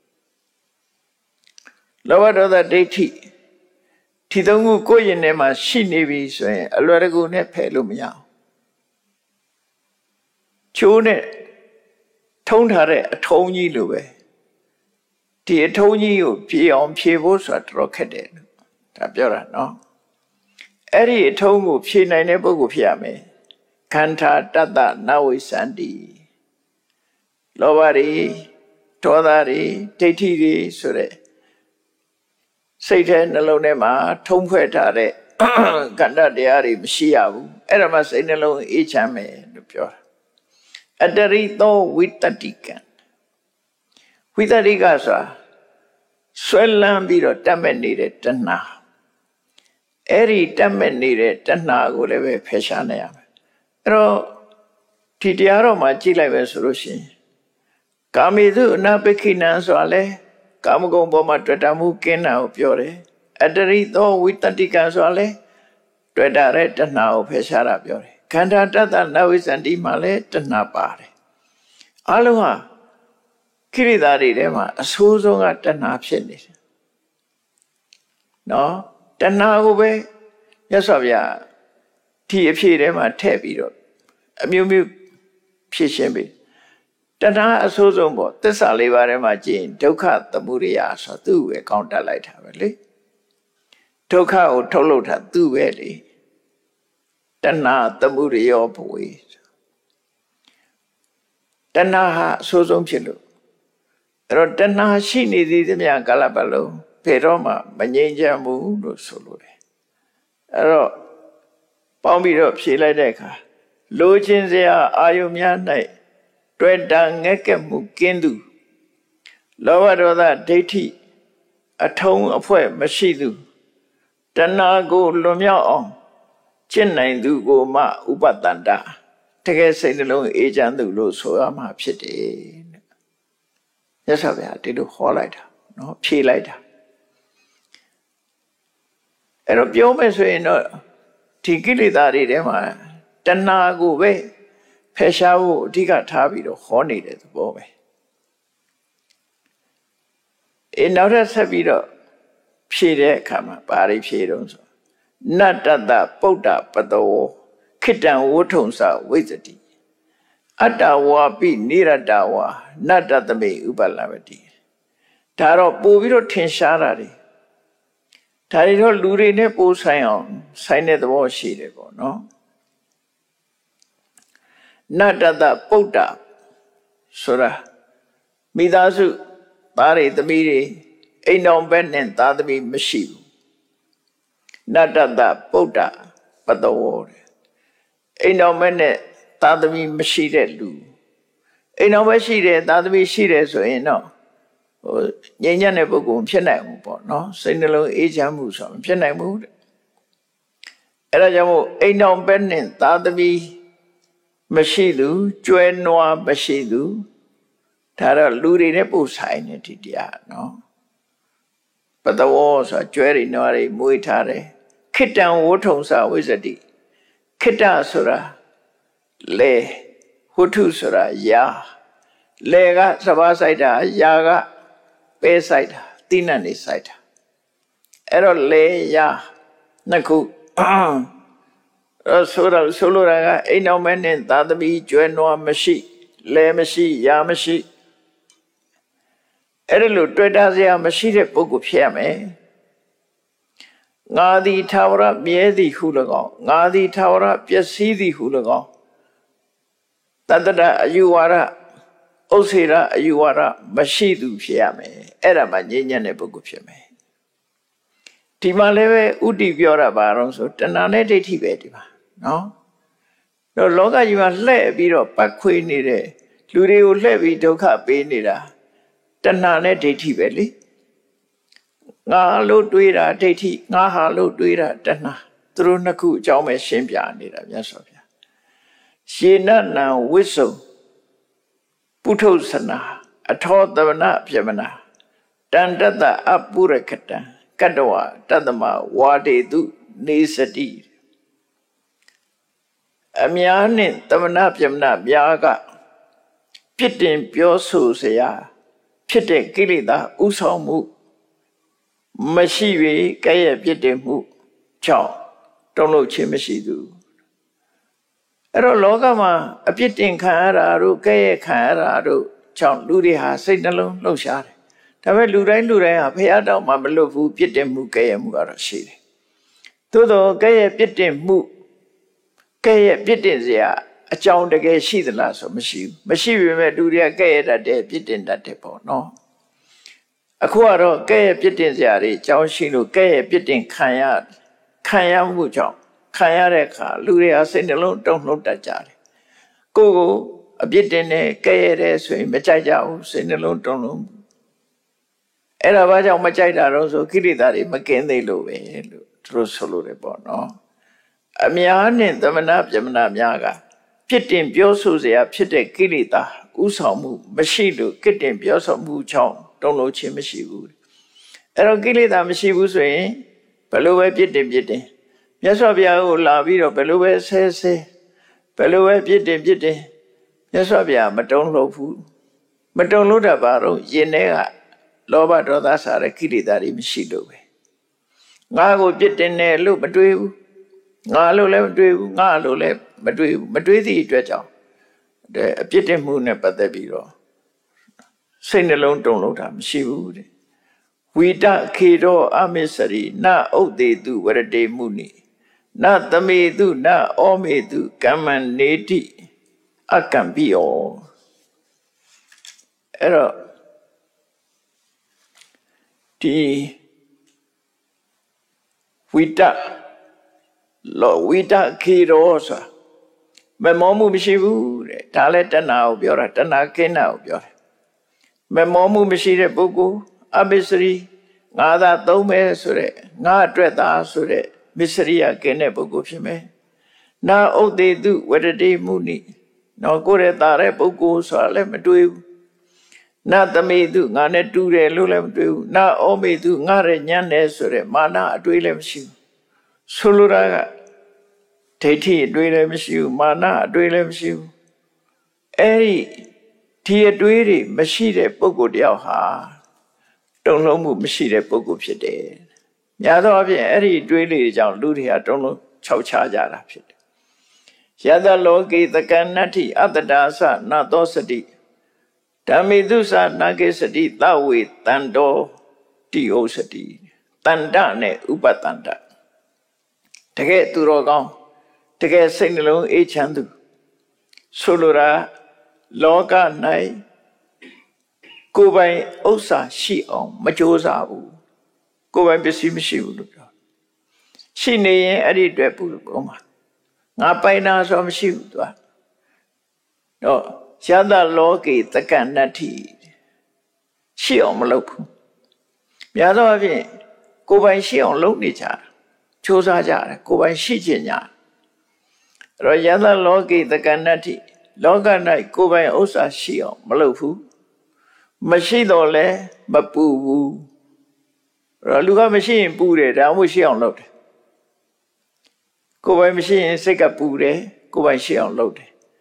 လောဘဒေါသဒိဋ္ဌိဒီသုံးခုကိုယ့်ရင်ထဲမှာရှိနေပြီဆိုရင်အလွယ်တကူနဲ့ဖယ်လို့မရအောင်ချိုးနဲ့ထုံးထားတဲ့အထုံးကြီးလိုပဲဒီအထုံးကြီးကိုဖြည့်အောင်ဖြည့်ဖို့ဆိုတာတော်ခက်တယ်ဒါပြောတာနော်အဲ့ဒီအထုံးကိုဖြည့်နိုင်တဲ့ပုဂ္ဂိုလ်ဖြစ်ရမယ်ခန္ဓာတတ္တနဝိသန္တိလောဘတွေဒေါသတွေဒိဋ္ဌိတွေဆိုတဲ့စိတ်ထဲနှလုံးထဲမှာထုံးဖွဲ့ထားတဲ့ကန္တတရားတွေမရှိရဘူးအဲ့ဒါမှစိတ်နှလုံးအေးချမ်းမယ်လို့ပြောတာအတရိသောဝိတ္တိကံဝိတ္တိကဆိုတာဆွဲလန်းပြီးတော့တတ်မဲ့နေတဲ့တဏှာအဲ့ဒီတတ်မဲ့နေတဲ့တဏှာကိုလည်းပဲဖယ်ရှားနိုင်ရမယ်အဲ့တော့ဒီတရားတော်မှာကြည့်လိုက်ပဲဆိုလို့ရှိရင်ကာမေသုအနာပိခိနံဆိုတာလေကာမဂုဏ်ပေါ်မှာတွေ့တာမှုကင်းတာကိုပြောတယ်အတရိသောဝိတ္တိကံဆိုတာလေတွေ့တာတဲ့တဏှာကိုဖယ်ရှားတာပြောတယ်ခန္ဓာတတ္တနဝိသန္တိမှာလည်းတဏှာပါတယ်အလုံးဟာကိရိတာတွေထဲမှာအဆိုးဆုံးကတဏှာဖြစ်နေတယ်နော်တဏှာကိုပဲမြတ်စွာဘုရားဒီအဖြစ်ထဲမှာထည့်ပြီးတော့အမျိုးမျိုးဖြစ်ရှင်းပြီတဏှာအဆိုးဆုံးပေါ့သစ္စာလေးပါးထဲမှာကြည့်ရင်ဒုက္ခသမုဒယဆိုသူ့ပဲကောင်းတက်လိုက်တာပဲလေဒုက္ခကိုထုတ်လုပ်တာသူ့ပဲလေတဏှာသမုဒယောဘဝေတဏှာဟာအဆိုးဆုံးဖြစ်လို့အဲ့တော့တဏှာရှိနေသေးသမျှကာလပတ်လုံးဘယ်တော့မှမငြိမ်းချမ်းဘူးလို့ဆိုလိုတယ်အဲ့တော့ပေါင်းပြီးတော့ဖြေလိုက်တဲ့အခါလိုချင်စရာအာယုများ၌တွေ့တာငဲ့ကဲ့မှုကင်းသူလောဘဒေါသဒိဋ္ဌိအထုံးအဖွဲ့မရှိသူတဏှာကိုလွန်မြောက်အောင်ကျင့်နိုင်သူကိုမှဥပတန္တတကယ်စိတ်နှလုံးအေးချမ်းသူလို့ဆိုရမှာဖြစ်တယ်တဲ့မြတ်စွာဘုရားဒီလိုဟောလိုက်တာနော်ဖြေလိုက်တာအဲ့တော့ပြောမယ်ဆိုရင်တော့ဒီကိလေသာတွေထဲမှာတဏှာကိုပဲဖယ်ရှားဖို့အဓိကထားပြီးတော့ဟောနေတဲ့သဘောပဲနောက်ထပ်ဆက်ပြီးတော့ဖြေတဲ့အခါမှာဘာတွေဖြေတော့ဆိုနတ္တတပုဒ္ဒပတောခိတံဝဋ္ထုံစဝိဇ္ဇတိအတ္တဝါပိနိရတ္တဝါနတ္တသမေဥပလဗတိဒါတော့ပို့ပြီးတော့ထင်ရှားတာတွေဒါတွေတော့လူတွေနဲ့ပို့ဆိုင်အောင်ဆိုင်တဲ့သဘောရှိတယ်ပေါ့နော်နတ္တတပုဒ္ဒဆိုတာမိသားစုသားတွေသမီးတွေအိမ်တော်ဘက်နဲ့သားသမီးမရှိဘူးနတ္တတပုဒ္ဒပတောအိမ်တော်ဘက်နဲ့သားသမီးမရှိတဲ့လူအိမ်တော်ဘက်ရှိတယ်သားသမီးရှိတယ်ဆိုရင်တော့ငြိမ်းချမ်းတဲ့ပုဂ္ဂိုလ်ဖြစ်နိုင်ဘူးပေါ့နော်စိတ်နှလုံးအေးချမ်းမှုဆိုမဖြစ်နိုင်ဘူးတဲ့အဲ့ဒါကြောင့်မို့အိမ်တော်ဘက်နဲ့သားသမီးမရှိသူကျွဲနွားမရှိသူဒါတော့လူတွေနဲ့ပို့ဆိုင်နေဒီတရားနော်ပတဝောဆိုကျွဲတွေနွားတွေမွေးထားတယ်ခိတံဝဋ္ထုံစဝိဇ္ဇတိခိတဆိုတာ le hutu sura ya le ga saba saita ya ga pe saita tina ni saita ero le ya naku solo ra ga ainao me ne ta tami jwe no mashi le mashi ya mashi ero lo twai ta sia mashi de puggul phit ya me ngā di thawara mye di hu lagaw ngā di thawara pyasi di hu lagaw Tantata ayuwara Osira ayuwara mashi tu phit ya me aira ma ngြိမ်းချမ်းတဲ့ပုဂ္ဂိုလ်ဖြစ်မယ်ဒီမှာလည်းပဲဥတည်ပြောတာပါတော့ဆိုတဏှာနဲ့ဒိဋ္ဌိပဲဒီမှာနော်တော့လောကကြီးမှာလှည့်ပြီးတော့ပတ်ခွေနေတဲ့လူတွေကိုလှည့်ပြီးဒုက္ခပေးနေတာတဏှာနဲ့ဒိဋ္ဌိပဲလေငါလို့တွေးတာဒိဋ္ဌိငါဟာလို့တွေးတာတဏှာသူတို့နှစ်ခုအကြောင်းပဲရှင်းပြနေတာမြတ်စွာဘုရားရှေနနံဝိစုံပုထုဆနာအထောသမနပြမနာတန်တတအပုရခတံကတ္တဝတတ္တမဝါဒေတုနေစတိအများနှင့်သမဏပြမနာများကပြစ်တင်ပြောဆိုเสียဖြစ်တဲ့ကိလေသာဥဆောင်မှုမရှိပေကဲ့ရဲ့ပြစ်တင်မှုကြောင့်တုံ့လို့ခြင်းမရှိသူအဲ့တော့လောကမှာအပြစ်တင်ခံရတာတို့ကဲ့ရဲ့ခံရတာတို့ကြောင့်လူတွေဟာစိတ်နှလုံးလှုပ်ရှားတယ်ဒါပေမဲ့လူတိုင်းဟာဖះတောင်မှမလွတ်ဘူးပြစ်တင်မှုကဲ့ရဲ့မှုကတော့ရှိတယ်သို့တော့ကဲ့ရဲ့ပြစ်တင်မှုကဲ့ရဲ့ပြစ်တင်เสียအကြောင်းတကယ်ရှိသလားဆိုမရှိပေမဲ့လူတွေကကဲ့ရဲ့တတ်တယ်ပြစ်တင်တတ်တယ်ပေါ့နော်အခုကတော့ကဲ့ရဲ့ပြစ်တင်เสียတွေအကြောင်းရှိလို့ကဲ့ရဲ့ပြစ်တင်ခံရမှုကြောင့်ခံရတဲ့အခါလူတွေဟာစိတ်နှလုံးတုန်လှုပ်တတ်ကြတယ်ကိုအပြစ်တင်နဲ့ကဲ့ရဲ့တဲ့ဆိုရင်မကြိုက်ကြဘူးစိတ်နှလုံးတုန်လှုပ်အဲ့ဒါဘာကြောင့်မကြိုက်တာတော့ဆိုကိလေသာတွေမကင်းသေးလို့ပဲလို့သူတို့ဆိုလို့တယ်ပေါ့နော်အများနဲ့သမဏပြမနာများကပြစ်တင်ပြောဆိုเสียဖြစ်တဲ့ကိလေသာဥဆောင်မှုမရှိလို့ကိတင်ပြောဆိုမှုကြောင့်တုံ့လို့ခြင်းမရှိဘူးအဲ့တော့ကိလေသာမရှိဘူးဆိုရင်ဘယ်လိုပဲပြစ်တင်မြတ်စွာဘုရားကိုလာပြီးတော့ဘယ်လိုပဲဆဲဘယ်လိုပဲပြစ်တင်မြတ်စွာဘုရားမတုံ့လို့ဘူးမတုံ့လို့တာပါတော့ယင်ထဲကလောဘဒေါသစတဲ့ကိလေသာတွေမရှိလို့ပဲငါကိုပြစ်တင်တယ်လို့မတွေးဘူးငါလို့လည်းမတွေးဘူးငါလို့လည်းမတွေးဘူးမတွေးသည့်အတွက်ကြောင့်အပြစ်တင်မှုနဲ့ပတ်သက်ပြီးတော့စိတ်နှလုံးတုန်လှုပ်တာမရှိဘူးတဲ့ဝိတခေတောအမစ္စရိနဥဒ္ဒေတုဝရတေမုနိနသမေတုနဩမေတုကမ္မံနေတိအကံပိယောအဲ့တော့ဒီဝိတခေရောဆိုမမောမှုမရှိဘူးတဲ့ဒါလည်းတဏှာကိုပြောတာတဏှာကင်းတာကိုပြောတယ်မမောမှုမရှိတဲ့ပုဂ္ဂိုလ်အမစ္စရိငါသာသုံးမယ်ဆိုတဲ့ငါအတွက်သာဆိုတဲ့မစ္စရိယကင်းတဲ့ပုဂ္ဂိုလ်ဖြစ်မယ်နာဥဒ္ဒေတုဝရတေမုနိနော်ကိုယ်ရဲ့တာတဲ့ပုဂ္ဂိုလ်ဆိုတာလည်းမတွေ့ဘူးနသမေတုငါနဲ့တူတယ်လို့လည်းမတွေ့ဘူးနဩမေတုငါရဲ့ညံ့တယ်ဆိုတဲ့မာနအတွေ့လည်းမရှိဘူးဆိုလိုတာကဒိဋ္ဌိအတွေ့လည်းမရှိဘူးမာနအတွေ့လည်းမရှိဘူးအဲ့ဒီအတွေ့တွေမရှိတဲ့ပုဂ္ဂိုလ်တယောက်ဟာတုံ့လုံးမှုမရှိတဲ့ပုဂ္ဂိုလ်ဖြစ်တယ်များသောအားဖြင့်အဲ့ဒီအတွေ့လေးကြောင့်လူတွေဟာတုံ့လုံးခြောက်ခြားကြတာဖြစ်တယ်ယတလောကေတကဏ္ဍိအတ္တဒါသနသောစတိဓမ္မေသုသနာကေစတိသဝေတန္တောတိဩစတိတန္တနဲ့ဥပတန္တတကယ်သူတော်ကောင်းတကယ်စိတ်နှလုံးအေးချမ်းသူဆိုလိုတာလောက၌ကိုယ်ပိုင်ဥစ္စာရှိအောင်မကြိုးစားဘူးကိုယ်ပိုင်ပစ္စည်းမရှိဘူးလို့ပြောရှိနေရင်အဲ့ဒီအတွက်ပြုလို့ကောင်းပါငါပိုင်တာဆိုမရှိဘူးသူကတော့ယတလောကေတကဏ္ဍတိရှိအောင်မလုပ်ဘူးများသောအားဖြင့်ကိုယ်ပိုင်ရှိအောင်လုပ်နေကြကြိုးစားကြတယ်ကိုယ်ပိုင်ရှိခြင်းညာအဲ့တော့ယတလောကေတကဏ္ဍတိလောက၌ကိုယ်ပိုင်ဥစ္စာရှိအောင်မလုပ်ဘူးမရှိတော့လဲမပူဘူးအဲ့တော့လူကမရှိရင်ပူတယ်ဒါမှမဟုတ်ရှိအောင်လုပ်တယ်ကိုယ်ပိုင်မရှိရင်စိတ်ကပူတယ်ကိုယ်ပိုင်ရှိအောင်လုပ်တယ်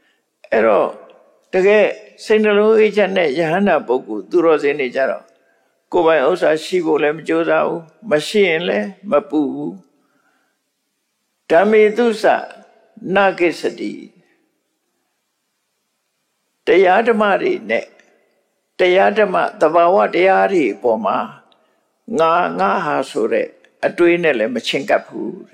Ero, the Sindalo Ijane, Yahana Boku, Duros in Ijaro. Go by Osa Shibolem Josao, Machine, Mapu. Dami Dusa, Nagisadi. The Yadamari ne, the Yadama, the Bawa Diari, Poma, Nga Hasure, a twinele Machinkapu.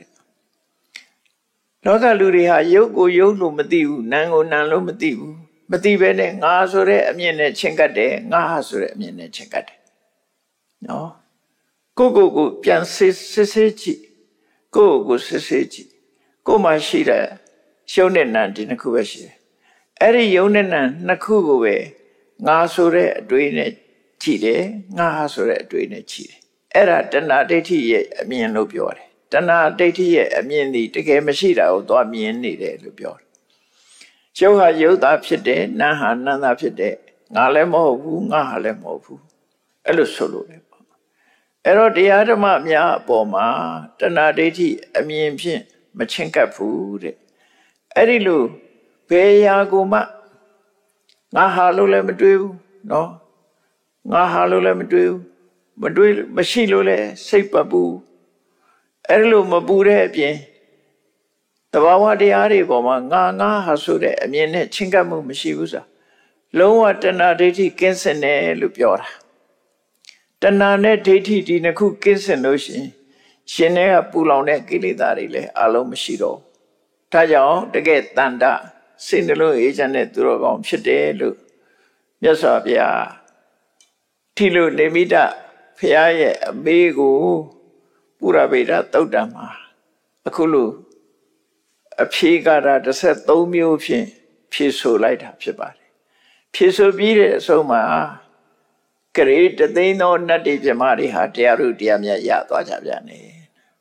Loga Luria, Yoko Yolo Madiu, Nango Nalo Madiu, Madivene, Nazore, Amine Chinkade, Nahasure, Amine Chinkade. No? Go, Pian Sissechi, go, Sissechi, go Mashira, Shonen Nantinakuashi. Eri Yonan Nakuwe, Nasure, Duine Chide, Nahasure, Duine Chide. Era Dana Deti, a mean Lupiore. Dana Deti, a mean the Mashida, or Domini de Lupior. Show her you that Pide, Naha, Nana Pide, Nalemo, Nahalemo, Elusolo. Ero the Adama Mia Boma, Dana Deti, a mean pin, Machinka food. Erilu. Peyaguma Nahalule Madu, no Nahalule Madu, Madul Mashilule, Sepabu, Erlu Mabure, the Wawa de Ariboma, Nana Hasure, a mine Chingamu Mashibusa, Lowa Tanadeti Kinsene Lupiora. Tanane Deti Dinaku Kinsen Ocean, Shenea Pulone Gilidarile, Alo Mashido. Taja, the get Tanda. Sindalo agent at Durogom Shade, Yasabia Tilu Nemida, Piaye, Bego, Purabeda, Todama, Akulu, a pigara, the set Domio Piso light up your body. Piso beat so ma create they know not if the Mari had Yaru Diamia Yato Javiani.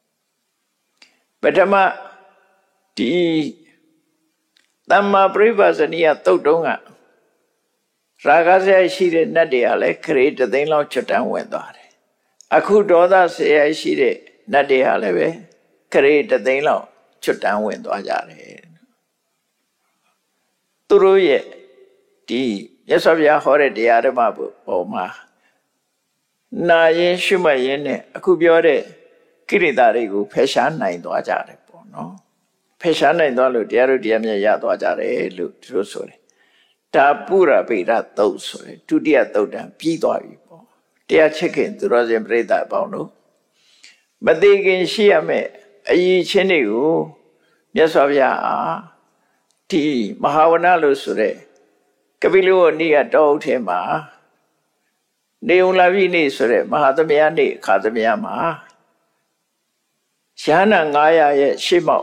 But Ama the Tama Privasania Todonga Ragazia she did Nadia like create the thing like Chotan went on. I could order say I see it Nadia leve create the thing like Chotan went on. Turuye D. Yes of your horrid the Adamabu, Oma Naye Shumayene, a cubiore Kiridarigu, Peshan nine to Ajare, no. Peshana in the Diaru Diamia Yadwajare, look true sorry. Tapura Pira those, 2 dear Toda, Pidoi. They are chicken to Rosem Breda Bono. But they can Shiame, a ye Cheniu, yes of ya, T. Mahavanalo Sure, Cabillo near Dotema, Neolavini Sure, Mahadamiani, Kadamiama, Shana Ngaya Shimo.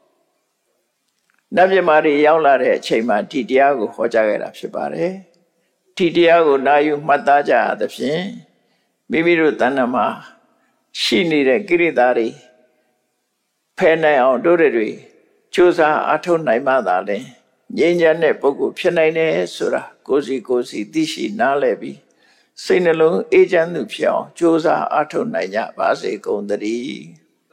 Navimari Yaulare, Chema, Tidiago, Hojagara Shibare, Tidiago, Nayu, Mataja, the Fin, Bibiru Tanama, she needed Giridari, Pena on Doreri, Chosa, Aton Naimadale, Yenjane Poku, Pianine, Sura, Gozi, Dishi, Nalebi, Sinalo, Ajan Nupio, Chosa, Aton Naya, Base, Gondari.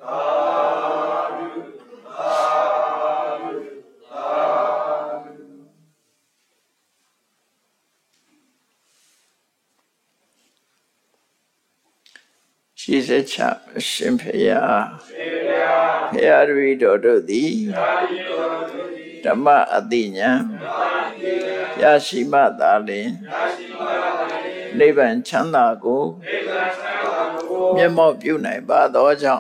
She's a chap, Shimpia, Piari Dodo di Dama Adinya, Yashima Dali, Nevan Chandago, Yamo Pune Badoja,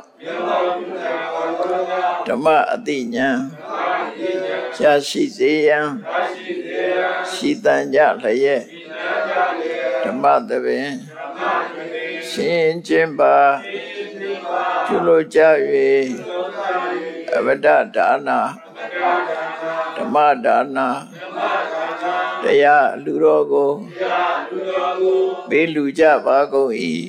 Dama Adinya, Yashizia, Shitanya Laye, Dama Deve. Shin Jimba Julo Javi Avada Dana Damadana Daya Lurogo Beluja Vago E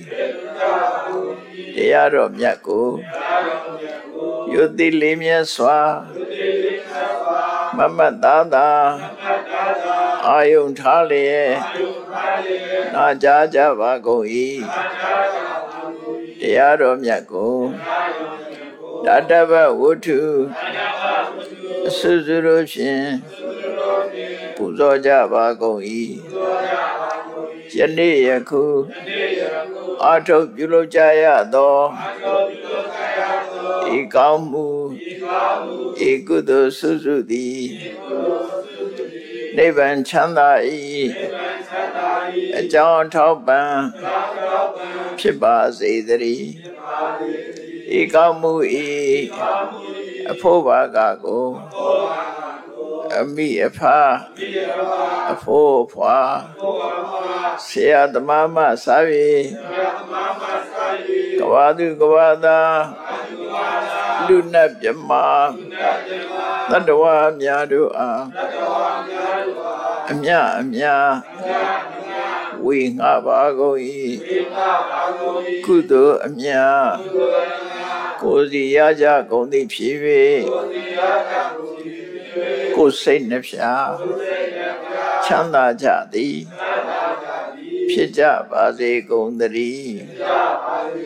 Daya Romyako Yudi Limia Swa Mama Dada Ayun Tali Najaja Vago E Yaro Myako Dadava Wutu Suzuroshin ပူဇော်ကြပါကုန်၏ယနေ့ယခုအာထုပ်ပြုလုပ်ကြရသောဤကောင်းမှုဤကုသိုလ်စုစုသည်နိဗ္ဗာန်ချမ်းသာ၏အကြောင်းထောက်ပံ့ဖြစ်ပါစေတည်းဤကောင်းမှုဤအဖို့ဘာကကိုအမိအဖအဖို့အဖွာဆရာသမားမစာ၍ကဘာသူကဘာသာလူနတ်မြမတတ္တဝါများတို့အားအမြအမြဝေငှပါကုန်၏ကုသိုလ်အမြကိုယ်စီရကြကုန်သည်ဖြစ်၍ကိုယ်စိတ်နှဖျားချမ်းသာကြသည်ဖြစ်ကြပါစေကုန်သတည်း